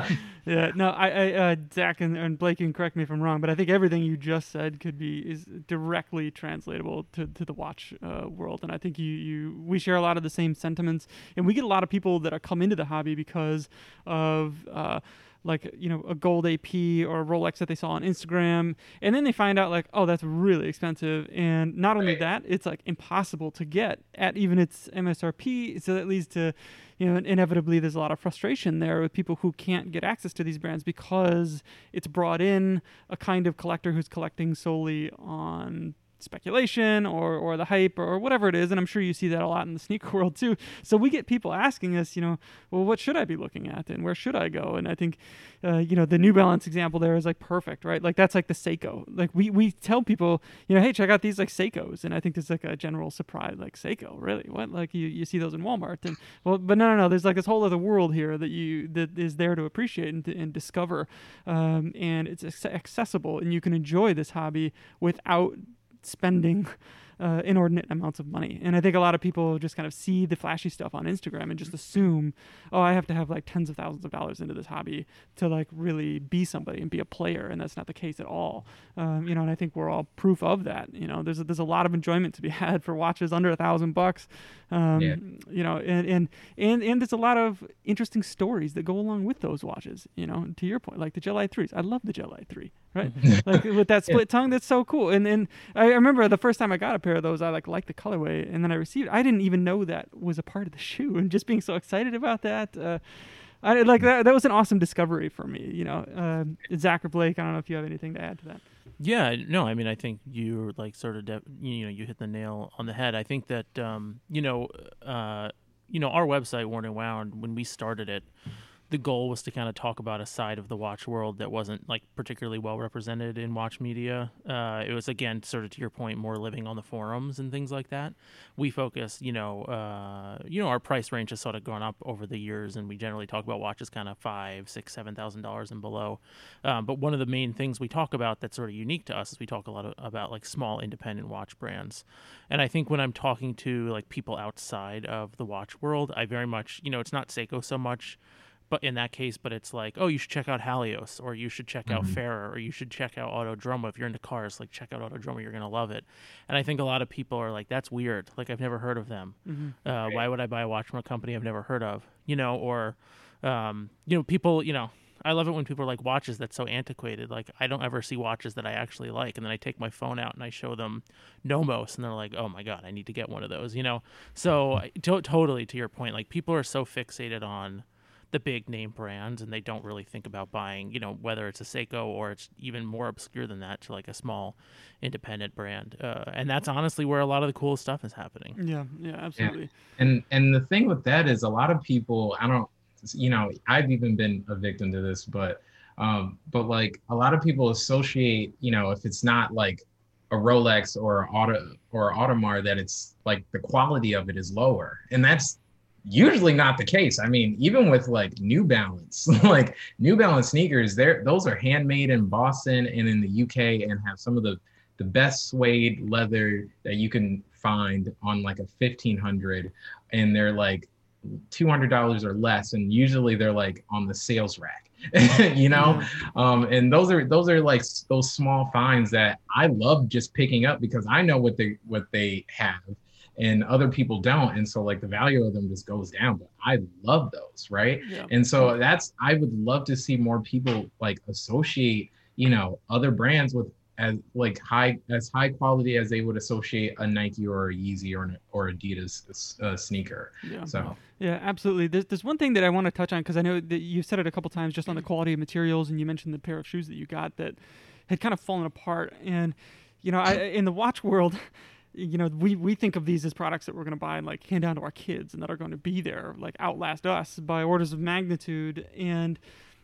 Speaker 1: Yeah, no, I, I uh, Zach and, and Blake can correct me if I'm wrong, but I think everything you just said could be is directly translatable to, to the watch uh, world, and I think you, you we share a lot of the same sentiments, and we get a lot of people that are come into the hobby because of uh, like you know a gold A P or a Rolex that they saw on Instagram, and then they find out like, oh, that's really expensive, and not only
Speaker 6: Right.
Speaker 1: that, it's like impossible to get at even its M S R P, so that leads to, you know, inevitably there's a lot of frustration there with people who can't get access to these brands because it's brought in a kind of collector who's collecting solely on speculation or or the hype or whatever it is, and I'm sure you see that a lot in the sneaker world too. So we get people asking us, you know, well, what should I be looking at and where should I go? And I think uh, you know, the New Balance example there is like perfect, right? Like that's like the Seiko. Like we we tell people, you know, hey, check out these like Seikos, and I think there's like a general surprise, like Seiko, really? What? Like you, you see those in Walmart, and well, but no, no, no. There's like this whole other world here that you that is there to appreciate and, and discover, um, and it's ac- accessible, and you can enjoy this hobby without spending uh, inordinate amounts of money. And I think a lot of people just kind of see the flashy stuff on Instagram and just assume, oh, I have to have like tens of thousands of dollars into this hobby to like really be somebody and be a player. And that's not the case at all. Um, you know, and I think we're all proof of that. You know, there's a, there's a lot of enjoyment to be had for watches under a thousand bucks. Um,
Speaker 6: Yeah.
Speaker 1: You know, and, and, and, and there's a lot of interesting stories that go along with those watches, you know, to your point, like the Gel I threes. I love the Gel I three, right? Like with that split tongue, that's so cool. And and I remember the first time I got a pair of those, I like liked the colorway, and then I received. I didn't even know that was a part of the shoe, and just being so excited about that, uh, I like that. That was an awesome discovery for me. You know, uh, Zach or Blake, I don't know if you have anything to add to that.
Speaker 5: Yeah, no, I mean, I think you like sort of, de- you know, you hit the nail on the head. I think that, um, you know, uh, you know, our website, Worn and Wound, when we started it, the goal was to kind of talk about a side of the watch world that wasn't like particularly well represented in watch media. Uh, it was, again, sort of to your point, more living on the forums and things like that. We focus, you know, uh, you know, our price range has sort of gone up over the years, and we generally talk about watches kind of five, six, seven thousand dollars and below. Um, but one of the main things we talk about that's sort of unique to us is we talk a lot of, about like small independent watch brands. And I think when I'm talking to like people outside of the watch world, I very much, you know, it's not Seiko so much. But in that case, but it's like, oh, you should check out Halios, or you should check out
Speaker 6: Mhm.
Speaker 5: Ferrer, or you should check out Autodromo. If you're into cars, like check out Autodromo, you're gonna love it. And I think a lot of people are like, that's weird. Like I've never heard of them.
Speaker 1: Mm-hmm.
Speaker 5: Uh, why would I buy a watch from a company I've never heard of? You know, or, um, you know, people, you know, I love it when people are like, watches that's so antiquated. Like I don't ever see watches that I actually like, and then I take my phone out and I show them Nomos, and they're like, oh my god, I need to get one of those. You know, so to- totally to your point, like people are so fixated on the big name brands, and they don't really think about buying, you know, whether it's a Seiko or it's even more obscure than that to like a small independent brand. Uh, and that's honestly where a lot of the cool stuff is happening.
Speaker 1: Yeah, yeah, absolutely.
Speaker 6: And and the thing with that is a lot of people, I don't, you know, I've even been a victim to this, but um, but like a lot of people associate, you know, if it's not like a Rolex or a Auto or Audemars, that it's like the quality of it is lower, and that's usually not the case. I mean, even with like New Balance, like New Balance sneakers, they're those are handmade in Boston and in the U K, and have some of the the best suede leather that you can find on like a fifteen hundred, and they're like two hundred dollars or less, and usually they're like on the sales rack. You know, um, and those are those are like s- those small finds that I love just picking up because I know what they what they have, and other people don't, and so like the value of them just goes down. But I love those, right?
Speaker 1: Yeah.
Speaker 6: And so that's, I would love to see more people like associate, you know, other brands with as like high as high quality as they would associate a Nike or a Yeezy or an, or Adidas uh, sneaker.
Speaker 1: Yeah.
Speaker 6: So
Speaker 1: Yeah, absolutely. There's, there's one thing that I want to touch on, because I know that you said it a couple times just on the quality of materials, and you mentioned the pair of shoes that you got that had kind of fallen apart. And, you know, I, in the watch world, you know, we, we think of these as products that we're going to buy and like hand down to our kids, and that are going to be there, like outlast us by orders of magnitude. And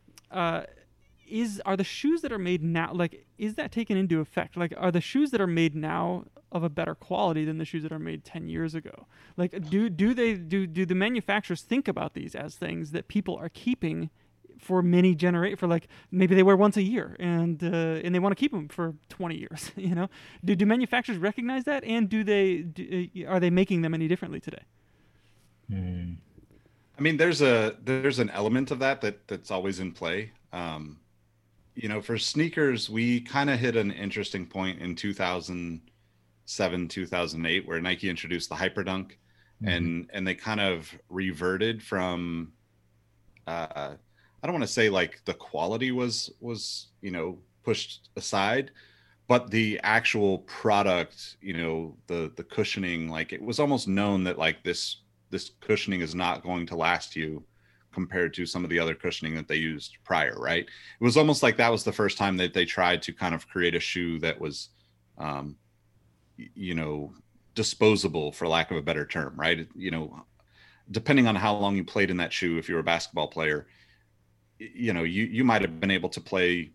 Speaker 1: uh, is are the shoes that are made now, like, is that taken into effect? Like, are the shoes that are made now of a better quality than the shoes that are made ten years ago? Like, do do they do do the manufacturers think about these as things that people are keeping for many generate for, like, maybe they wear once a year, and uh, and they want to keep them for twenty years? You know, do do manufacturers recognize that, and do they do, uh, are they making them any differently today?
Speaker 6: hmm.
Speaker 4: I mean, there's a there's an element of that that that's always in play. Um, you know, for sneakers, we kind of hit an interesting point in two thousand seven, two thousand eight, where Nike introduced the Hyperdunk, mm-hmm. and and they kind of reverted from. Uh, I don't want to say like the quality was was you know pushed aside, but the actual product, you know, the the cushioning, like it was almost known that like this this cushioning is not going to last you compared to some of the other cushioning that they used prior, right? It was almost like that was the first time that they tried to kind of create a shoe that was, um, you know, disposable, for lack of a better term, right? You know, depending on how long you played in that shoe, if you're a basketball player, you know, you you might have been able to play,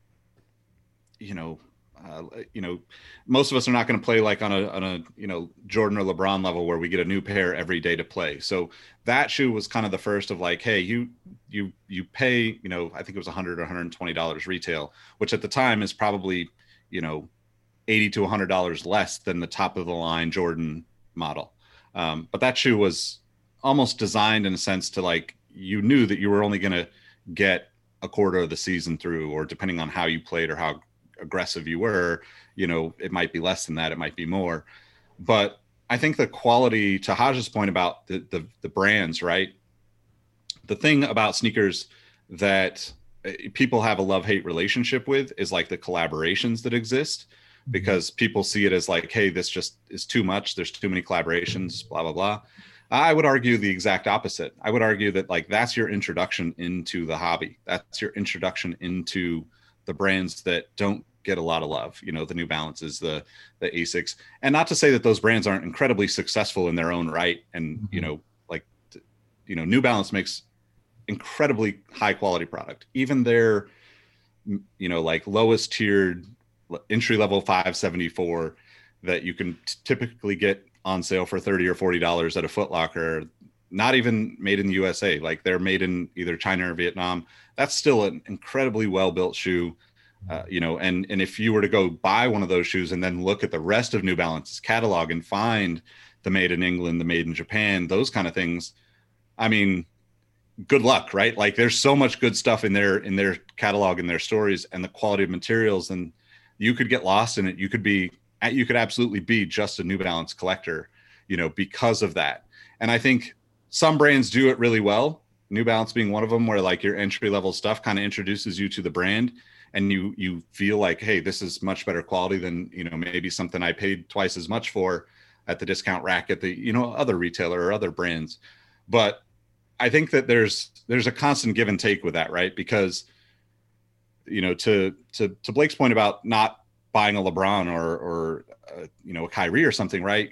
Speaker 4: you know, uh, you know, most of us are not going to play like on a, on a, you know, Jordan or LeBron level where we get a new pair every day to play. So that shoe was kind of the first of like, hey, you, you, you pay, you know, I think it was a hundred or one hundred twenty dollars retail, which at the time is probably, you know, eighty to a hundred dollars less than the top of the line Jordan model. Um, but that shoe was almost designed in a sense to like, you knew that you were only going to get a quarter of the season through, or depending on how you played or how aggressive you were, you know, it might be less than that, it might be more. But I think the quality, to Haj's point about the, the the brands, right? The thing about sneakers that people have a love-hate relationship with is like the collaborations that exist, because people see it as like, hey, this just is too much, there's too many collaborations, blah blah blah. I would argue the exact opposite. I would argue that like that's your introduction into the hobby. That's your introduction into the brands that don't get a lot of love, you know, the New Balances, the the Asics, and not to say that those brands aren't incredibly successful in their own right. And, mm-hmm. you know, like, you know, New Balance makes incredibly high quality product. Even their, you know, like lowest tiered entry level five seventy-four that you can t- typically get on sale for thirty or forty dollars at a Foot Locker, not even made in the U S A, like they're made in either China or Vietnam. That's still an incredibly well-built shoe, uh, you know, and, and if you were to go buy one of those shoes and then look at the rest of New Balance's catalog and find the made in England, the made in Japan, those kind of things, I mean, good luck, right? Like there's so much good stuff in their, in their catalog and their stories and the quality of materials, and you could get lost in it. You could be, you could absolutely be just a New Balance collector, you know, because of that. And I think some brands do it really well, New Balance being one of them, where like your entry level stuff kind of introduces you to the brand and you you feel like, hey, this is much better quality than, you know, maybe something I paid twice as much for at the discount rack at the, you know, other retailer or other brands. But I think that there's there's a constant give and take with that, right? Because, you know, to to to Blake's point about not buying a LeBron or or uh, you know, a Kyrie or something, right?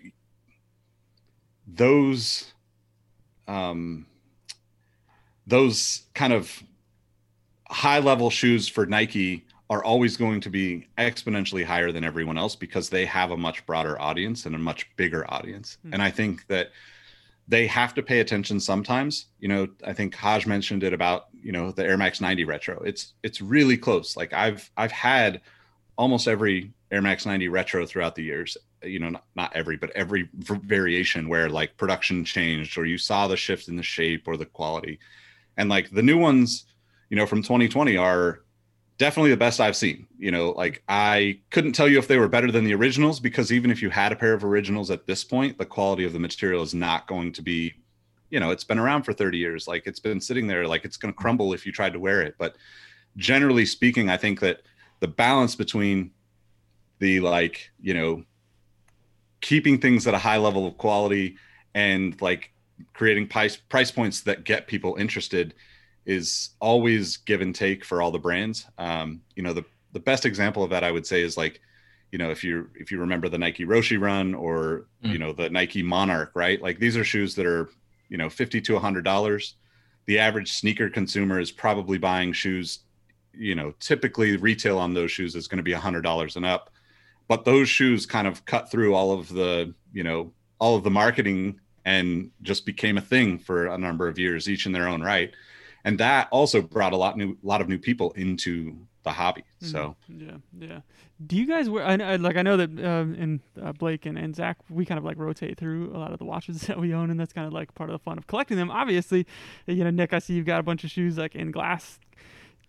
Speaker 4: Those um those kind of high level shoes for Nike are always going to be exponentially higher than everyone else because they have a much broader audience and a much bigger audience. Mm-hmm. And I think that they have to pay attention sometimes. You know, I think Haj mentioned it about, you know, the Air Max ninety retro. It's it's really close. Like I've I've had almost every Air Max ninety retro throughout the years. You know, not, not every, but every v- variation where like production changed or you saw the shift in the shape or the quality. And like the new ones, you know, from twenty twenty are definitely the best I've seen. You know, like I couldn't tell you if they were better than the originals, because even if you had a pair of originals at this point, the quality of the material is not going to be, you know, it's been around for thirty years. Like it's been sitting there, like it's going to crumble if you tried to wear it. But generally speaking, I think that the balance between the, like, you know, keeping things at a high level of quality and like creating price price points that get people interested is always give and take for all the brands. Um, you know, the, the best example of that I would say is like, you know, if you if you remember the Nike Roshe Run or, mm. you know, the Nike Monarch, right? Like these are shoes that are, you know, fifty to a hundred dollars. The average sneaker consumer is probably buying shoes, you know, typically retail on those shoes is going to be a hundred dollars and up. But those shoes kind of cut through all of the, you know, all of the marketing and just became a thing for a number of years, each in their own right. And that also brought a lot new, lot of new people into the hobby. So
Speaker 1: yeah, yeah. Do you guys wear? I, I like I know that um, and uh, Blake and, and Zach, we kind of like rotate through a lot of the watches that we own, and that's kind of like part of the fun of collecting them. Obviously, you know, Nick, I see you've got a bunch of shoes like in glass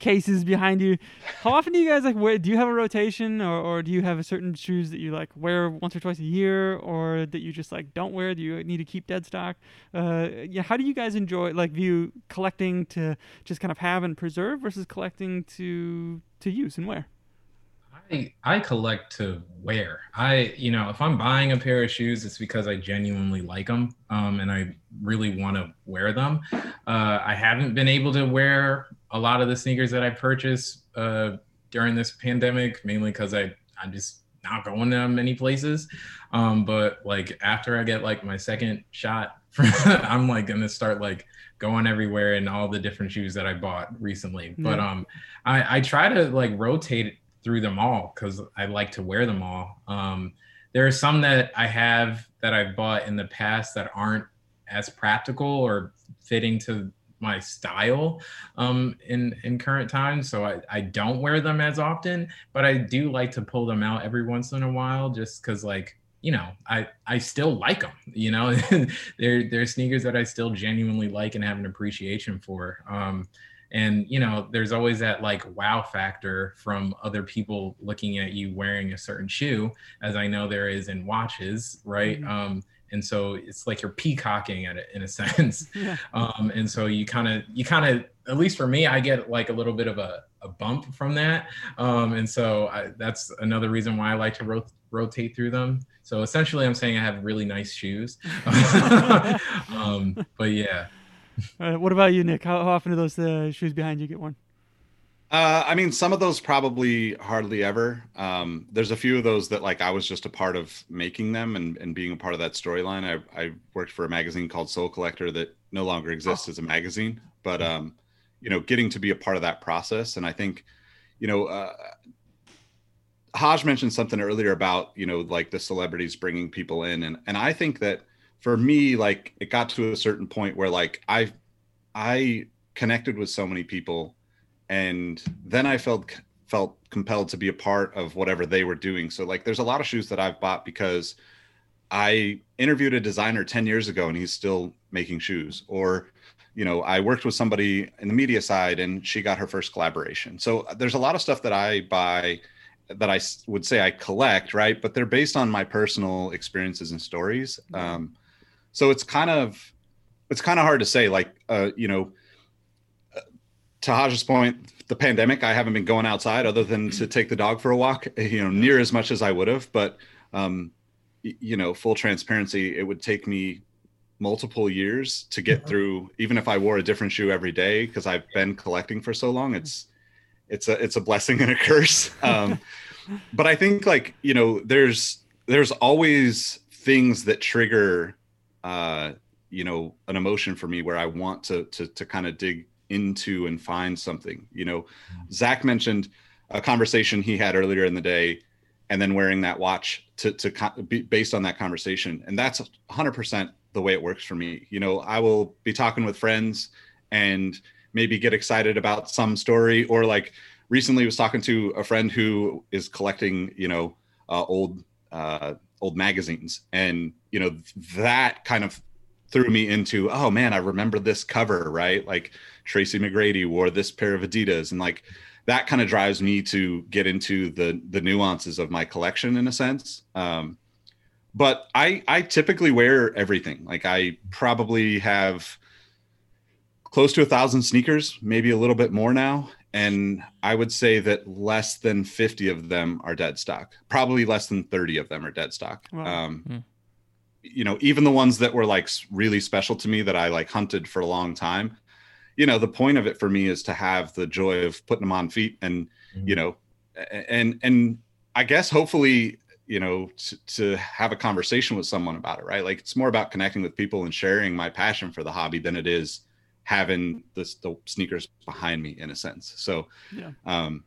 Speaker 1: cases behind you. How often do you guys like wear? Do you have a rotation, or, or do you have a certain shoes that you like wear once or twice a year, or that you just like don't wear? Do you need to keep dead stock? Uh, yeah. How do you guys enjoy like view collecting to just kind of have and preserve versus collecting to to use and wear?
Speaker 6: I, I collect to wear. I, you know, if I'm buying a pair of shoes, it's because I genuinely like them, um, and I really want to wear them. Uh, I haven't been able to wear a lot of the sneakers that I purchased uh, during this pandemic, mainly because I I'm just not going to many places. Um, but like after I get like my second shot, I'm like gonna start like going everywhere in all the different shoes that I bought recently. Mm-hmm. But um, I, I try to like rotate through them all because I like to wear them all. Um, there are some that I have that I've bought in the past that aren't as practical or fitting to my style um, in, in current times. So I, I don't wear them as often, but I do like to pull them out every once in a while just because like, you know, I, I still like them, you know, they're, they're sneakers that I still genuinely like and have an appreciation for. Um, And, you know, there's always that like wow factor from other people looking at you wearing a certain shoe, as I know there is in watches, right? Mm-hmm. Um, and so it's like you're peacocking at it in a sense. Yeah. Um, and so you kind of, you kind of, at least for me, I get like a little bit of a, a bump from that. Um, and so I, that's another reason why I like to rot- rotate through them. So essentially I'm saying I have really nice shoes. um, but yeah.
Speaker 1: Uh, what about you, Nick? How, how often do those uh, shoes behind you get worn?
Speaker 4: Uh, I mean, some of those probably hardly ever. Um, there's a few of those that like I was just a part of making them and, and being a part of that storyline. I, I worked for a magazine called Soul Collector that no longer exists oh. as a magazine, but um, you know, getting to be a part of that process. And I think, you know, uh, Haj mentioned something earlier about, you know, like the celebrities bringing people in. And, and I think that for me, like it got to a certain point where like I, I connected with so many people, and then I felt felt compelled to be a part of whatever they were doing. So like, there's a lot of shoes that I've bought because I interviewed a designer ten years ago and he's still making shoes, or, you know, I worked with somebody in the media side and she got her first collaboration. So there's a lot of stuff that I buy that I would say I collect, right? But they're based on my personal experiences and stories. Um, So it's kind of, it's kind of hard to say, like, uh, you know, to Haj's point, the pandemic, I haven't been going outside other than to take the dog for a walk, you know, near as much as I would have. But, um, you know, full transparency, it would take me multiple years to get through, even if I wore a different shoe every day, because I've been collecting for so long. It's, it's a, it's a blessing and a curse. Um, but I think like, you know, there's, there's always things that trigger uh, you know, an emotion for me where I want to, to, to kind of dig into and find something. You know, Zach mentioned a conversation he had earlier in the day and then wearing that watch to, to be based on that conversation. And that's one hundred percent the way it works for me. You know, I will be talking with friends and maybe get excited about some story, or like recently was talking to a friend who is collecting, you know, uh, old, uh, old magazines, and you know that kind of threw me into, oh man, I remember this cover, right? Like Tracy McGrady wore this pair of Adidas, and like that kind of drives me to get into the the nuances of my collection in a sense. Um, but I I typically wear everything. Like I probably have close to a thousand sneakers, maybe a little bit more now. And I would say that less than fifty of them are dead stock. Probably less than thirty of them are dead stock. Wow. Um, hmm. You know, even the ones that were like really special to me that I like hunted for a long time, you know, the point of it for me is to have the joy of putting them on feet and, mm-hmm. you know, and, and I guess hopefully, you know, to, to have a conversation with someone about it, right? Like it's more about connecting with people and sharing my passion for the hobby than it is having this, the sneakers behind me in a sense. So, yeah. um,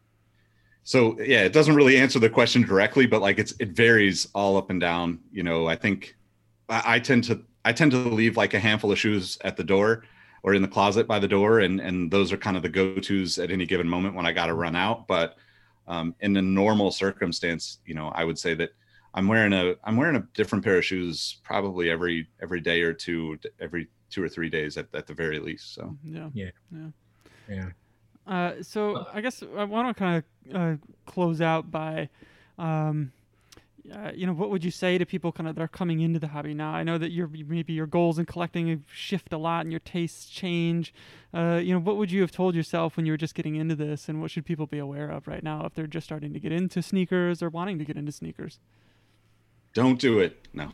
Speaker 4: so yeah, it doesn't really answer the question directly, but like it's, it varies all up and down. You know, I think I, I tend to, I tend to leave like a handful of shoes at the door or in the closet by the door. And, and those are kind of the go-tos at any given moment when I got to run out. But, um, in a normal circumstance, you know, I would say that I'm wearing a, I'm wearing a different pair of shoes probably every, every day or two, every two or three days at, at the very least. So
Speaker 1: yeah,
Speaker 6: yeah,
Speaker 1: yeah,
Speaker 6: yeah.
Speaker 1: Uh, so I guess I want to kind of uh, close out by, um, uh, you know, what would you say to people kind of that are coming into the hobby now? I know that your maybe your goals in collecting shift a lot and your tastes change. Uh, you know, what would you have told yourself when you were just getting into this, and what should people be aware of right now if they're just starting to get into sneakers or wanting to get into sneakers?
Speaker 4: Don't do it. No.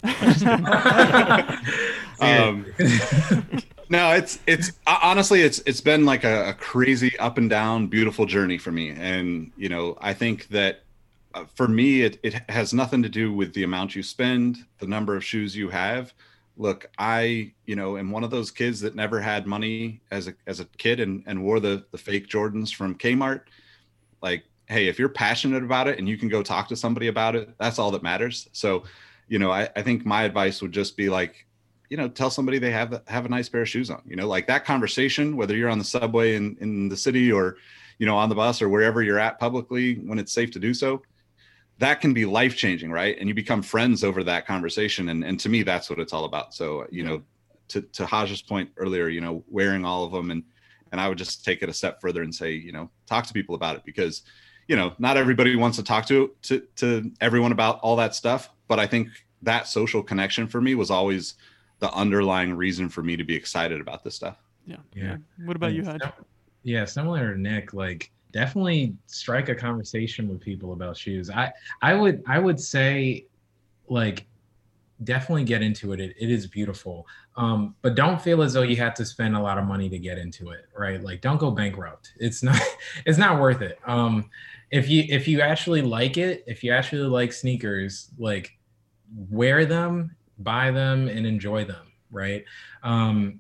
Speaker 4: um, no, it's it's honestly it's it's been like a, a crazy up and down, beautiful journey for me, and you know I think that uh, for me it it has nothing to do with the amount you spend, the number of shoes you have. Look, I you know am one of those kids that never had money as a as a kid and and wore the the fake Jordans from Kmart. Like, hey, if you're passionate about it and you can go talk to somebody about it, that's all that matters. So, you know, I, I think my advice would just be like, you know, tell somebody they have have a nice pair of shoes on, you know, like that conversation, whether you're on the subway in, in the city or, you know, on the bus or wherever you're at publicly when it's safe to do so, that can be life changing, right? And you become friends over that conversation. And, and to me, that's what it's all about. So, you know, to, to Haj's point earlier, you know, wearing all of them, and, and I would just take it a step further and say, you know, talk to people about it, because you know, not everybody wants to talk to, to, to everyone about all that stuff. But I think that social connection for me was always the underlying reason for me to be excited about this stuff.
Speaker 1: Yeah.
Speaker 6: Yeah.
Speaker 1: What about you, Haj?
Speaker 6: Yeah. Similar to Nick, like definitely strike a conversation with people about shoes. I, I would, I would say like, definitely get into it. It, it is beautiful. Um, but don't feel as though you have to spend a lot of money to get into it, right? Like don't go bankrupt. It's not, it's not worth it. Um, if you, if you actually like it, if you actually like sneakers, like wear them, buy them and enjoy them. Right. Um,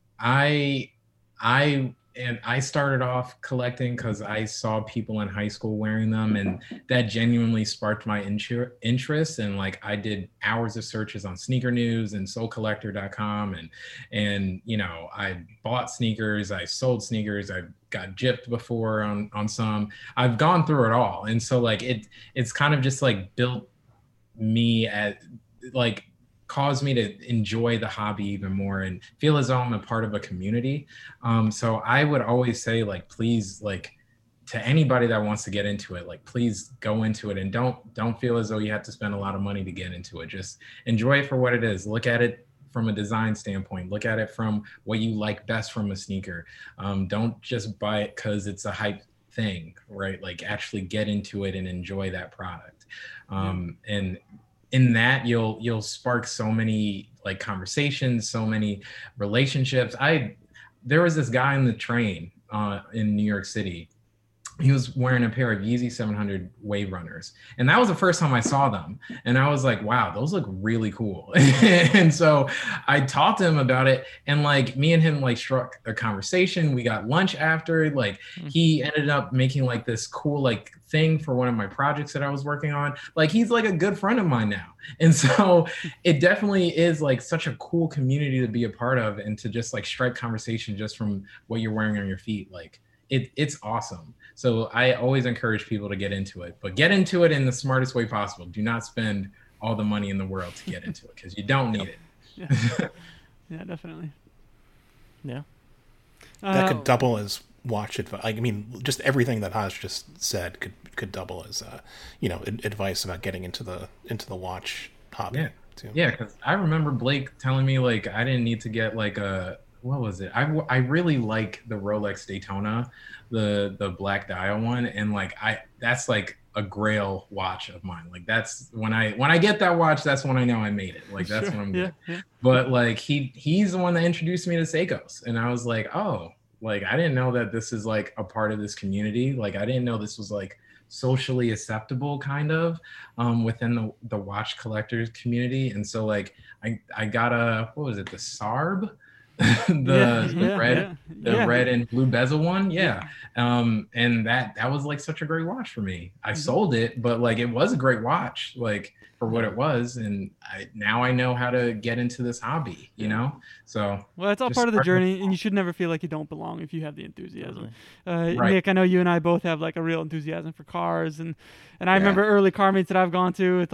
Speaker 6: I, I, and I started off collecting because I saw people in high school wearing them, and that genuinely sparked my inter- interest. And like I did hours of searches on Sneaker News and Soul Collector dot com, and and you know I bought sneakers, I sold sneakers, I got gypped before on on some. I've gone through it all, and so like it it's kind of just like built me at like. caused me to enjoy the hobby even more and feel as though I'm a part of a community. Um, so I would always say like, please, like to anybody that wants to get into it, like, please go into it and don't, don't feel as though you have to spend a lot of money to get into it. Just enjoy it for what it is. Look at it from a design standpoint, look at it from what you like best from a sneaker. Um, don't just buy it because it's a hype thing, right? Like actually get into it and enjoy that product. Um, yeah. And in that you'll you'll spark so many like conversations, so many relationships. I there was this guy on the train uh, in New York City. He was wearing a pair of Yeezy seven hundred Wave Runners. And that was the first time I saw them. And I was like, wow, those look really cool. And so I talked to him about it. And like me and him like struck a conversation. We got lunch after. Like he ended up making like this cool like thing for one of my projects that I was working on. Like he's like a good friend of mine now. And so it definitely is like such a cool community to be a part of, and to just like strike conversation just from what you're wearing on your feet. Like it it's awesome. So I always encourage people to get into it, but get into it in the smartest way possible. Do not spend all the money in the world to get into it, because you don't need it.
Speaker 1: Yeah, yeah, definitely.
Speaker 5: Yeah.
Speaker 3: That
Speaker 1: Uh,
Speaker 3: could double as watch advice. I mean, just everything that Haj just said could could double as, uh, you know, ad- advice about getting into the into the watch hobby.
Speaker 6: Yeah,
Speaker 3: too.
Speaker 6: yeah. Because I remember Blake telling me like I didn't need to get like a what was it? I, I really like the Rolex Daytona, the the black dial one, and like I that's like a grail watch of mine. Like that's when I when I get that watch, that's when I know I made it. Like that's
Speaker 1: sure.
Speaker 6: when I'm
Speaker 1: yeah,
Speaker 6: good.
Speaker 1: yeah.
Speaker 6: But like he he's the one that introduced me to Seikos, and I was like, oh, like I didn't know that this is like a part of this community. Like I didn't know this was like socially acceptable kind of um within the the watch collectors community. And so like I I got a what was it the S A R B the,
Speaker 1: yeah,
Speaker 6: the
Speaker 1: yeah,
Speaker 6: red
Speaker 1: yeah,
Speaker 6: the
Speaker 1: yeah.
Speaker 6: red and blue bezel one. Yeah. Um, and that, that was like such a great watch for me. I
Speaker 1: Mhm.
Speaker 6: sold it, but like, it was a great watch, like for what it was. And I, now I know how to get into this hobby, you know? So
Speaker 1: Well, that's all
Speaker 6: just
Speaker 1: part of the
Speaker 6: start
Speaker 1: journey,
Speaker 6: with-
Speaker 1: and you should never feel like you don't belong if you have the enthusiasm. Uh,
Speaker 6: Right.
Speaker 1: Nick, I know you and I both have like a real enthusiasm for cars, and and I
Speaker 4: Yeah.
Speaker 1: remember early car meets that I've gone to with like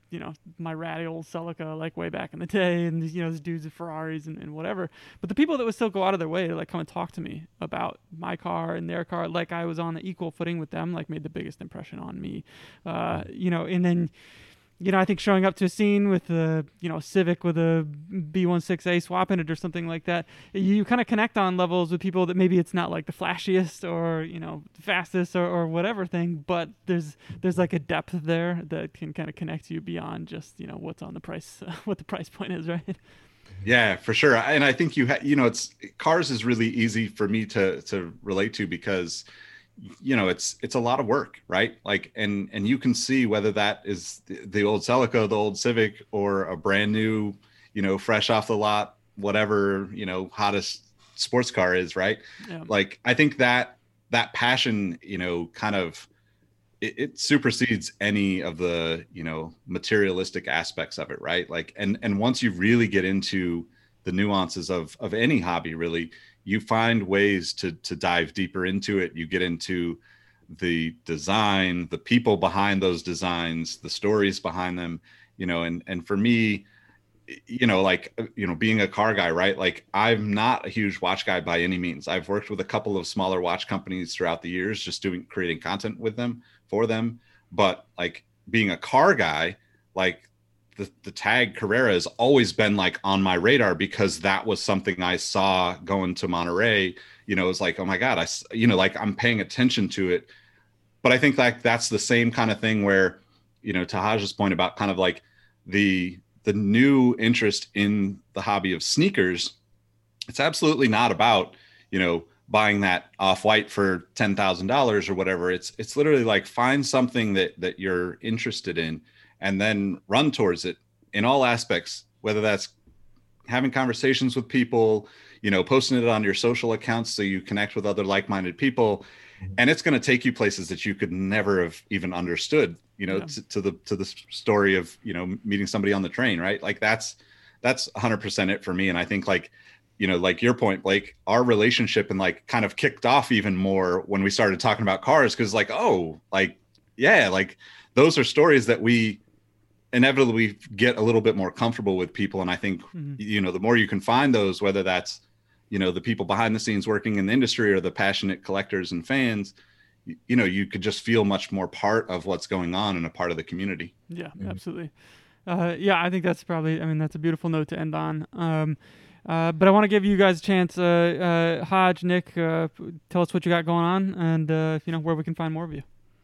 Speaker 1: you know, my ratty old Celica like way back in the day, and you know, these dudes with Ferraris and, and whatever. But the people that would still go out of their way to like come and talk to me about my car and their car, like I was on an equal footing with them, like made the biggest impression on me. Uh, you know, and then, you know, I think showing up to a scene with a, you know, Civic with a B sixteen A swap in it or something like that, you kind of connect on levels with people that maybe it's not like the flashiest or, you know, fastest or, or whatever thing, but there's there's like a depth there that can kind of connect you beyond just, you know, what's on the price, uh, what the price point is, right?
Speaker 4: Yeah, for sure. And I think you ha- you know, it's cars is really easy for me to to relate to because you know, it's it's a lot of work, right? Like, and and you can see whether that is the, the old Celica, the old Civic, or a brand new, you know, fresh off the lot, whatever, you know, hottest sports car is, right? Yeah. Like, I think that that passion, you know, kind of it, it supersedes any of the, you know, materialistic aspects of it, right? Like, and and once you really get into the nuances of of any hobby, really, you find ways to to dive deeper into it. You get into the design, the people behind those designs, the stories behind them, you know, and and for me, you know, like, you know, being a car guy, right? Like, I'm not a huge watch guy by any means. I've worked with a couple of smaller watch companies throughout the years, just doing creating content with them for them. But like being a car guy, like The, the tag Carrera has always been like on my radar because that was something I saw going to Monterey. You know, it's like, oh my God, I, you know, like I'm paying attention to it. But I think like that's the same kind of thing where, you know, to Haj's point about kind of like the, the new interest in the hobby of sneakers, it's absolutely not about, you know, buying that Off-White for ten thousand dollars or whatever. It's, it's literally like find something that, that you're interested in, and then run towards it in all aspects, whether that's having conversations with people, you know, posting it on your social accounts so you connect with other like-minded people. And it's going to take you places that you could never have even understood, you know, yeah. to, to the to the story of, you know, meeting somebody on the train, right? Like that's that's one hundred percent it for me. And I think like, you know, like your point, Blake, our relationship and like kind of kicked off even more when we started talking about cars, because like, oh, like, yeah, like those are stories that we inevitably get a little bit more comfortable with people. And I think, mm-hmm. you know, the more you can find those, whether that's, you know, the people behind the scenes working in the industry or the passionate collectors and fans, you, you know, you could just feel much more part of what's going on and a part of the community.
Speaker 1: Yeah, mm-hmm. absolutely. Uh, yeah, I think that's probably, I mean, that's a beautiful note to end on. Um, uh, but I want to give you guys a chance, uh, uh, Haj, Nick, uh, tell us what you got going on and, uh, you know, where we can find more of you.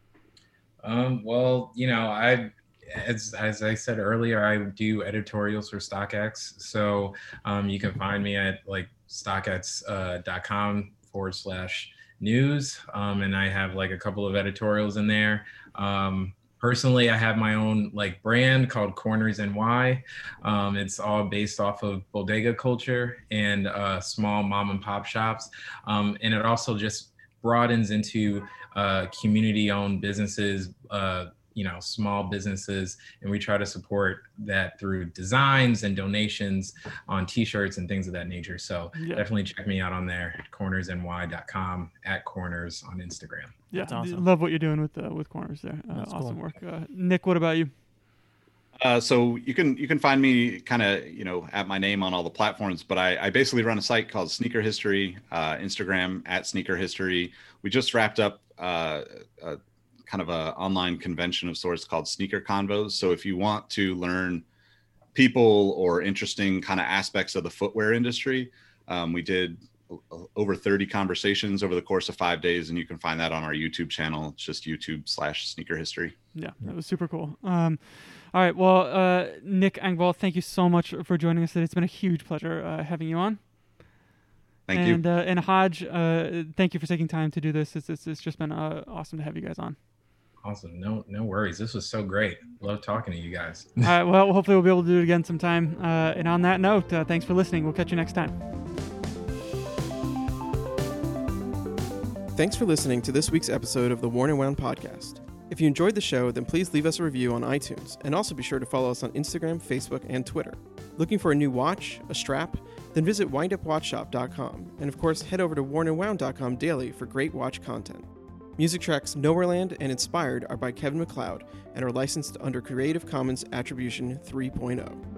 Speaker 6: Um, well, you know, I, As, as I said earlier, I do editorials for StockX. So um, you can find me at like stockx dot com forward slash news. Um, and I have like a couple of editorials in there. Um, personally, I have my own like brand called Corners N Y. Um, it's all based off of bodega culture and uh, small mom and pop shops. Um, and it also just broadens into uh, community owned businesses, uh, you know, small businesses, and we try to support that through designs and donations on t-shirts and things of that nature. So yeah. definitely check me out on there, corners n y dot com, at Corners on Instagram.
Speaker 1: Yeah,
Speaker 5: That's awesome.
Speaker 1: Love what you're doing with uh, with Corners there. Uh, awesome cool. work. Uh, Nick, what about you?
Speaker 4: Uh, so you can you can find me kind of, you know, at my name on all the platforms, but I, I basically run a site called Sneaker History, uh, Instagram at Sneaker History. We just wrapped up uh, a kind of a online convention of sorts called Sneaker Convos. So if you want to learn people or interesting kind of aspects of the footwear industry, um, we did over thirty conversations over the course of five days, and you can find that on our YouTube channel. It's just YouTube slash Sneaker History.
Speaker 1: Yeah, that was super cool. Um, all right, well, uh, Nick Engvall, thank you so much for joining us today. It's been a huge pleasure uh, having you on.
Speaker 4: Thank
Speaker 1: and,
Speaker 4: you.
Speaker 1: Uh, and Haj, uh, thank you for taking time to do this. It's, it's, it's just been uh, awesome to have you guys on.
Speaker 6: Awesome. No, no worries. This was so great. Love talking to you guys.
Speaker 1: All right. Well, hopefully we'll be able to do it again sometime. Uh, and on that note, uh, thanks for listening. We'll catch you next time.
Speaker 7: Thanks for listening to this week's episode of the Worn and Wound podcast. If you enjoyed the show, then please leave us a review on iTunes, and also be sure to follow us on Instagram, Facebook, and Twitter. Looking for a new watch, a strap? Then visit wind up watch shop dot com, and of course, head over to worn and wound dot com daily for great watch content. Music tracks Nowhereland and Inspired are by Kevin MacLeod and are licensed under Creative Commons Attribution three point oh.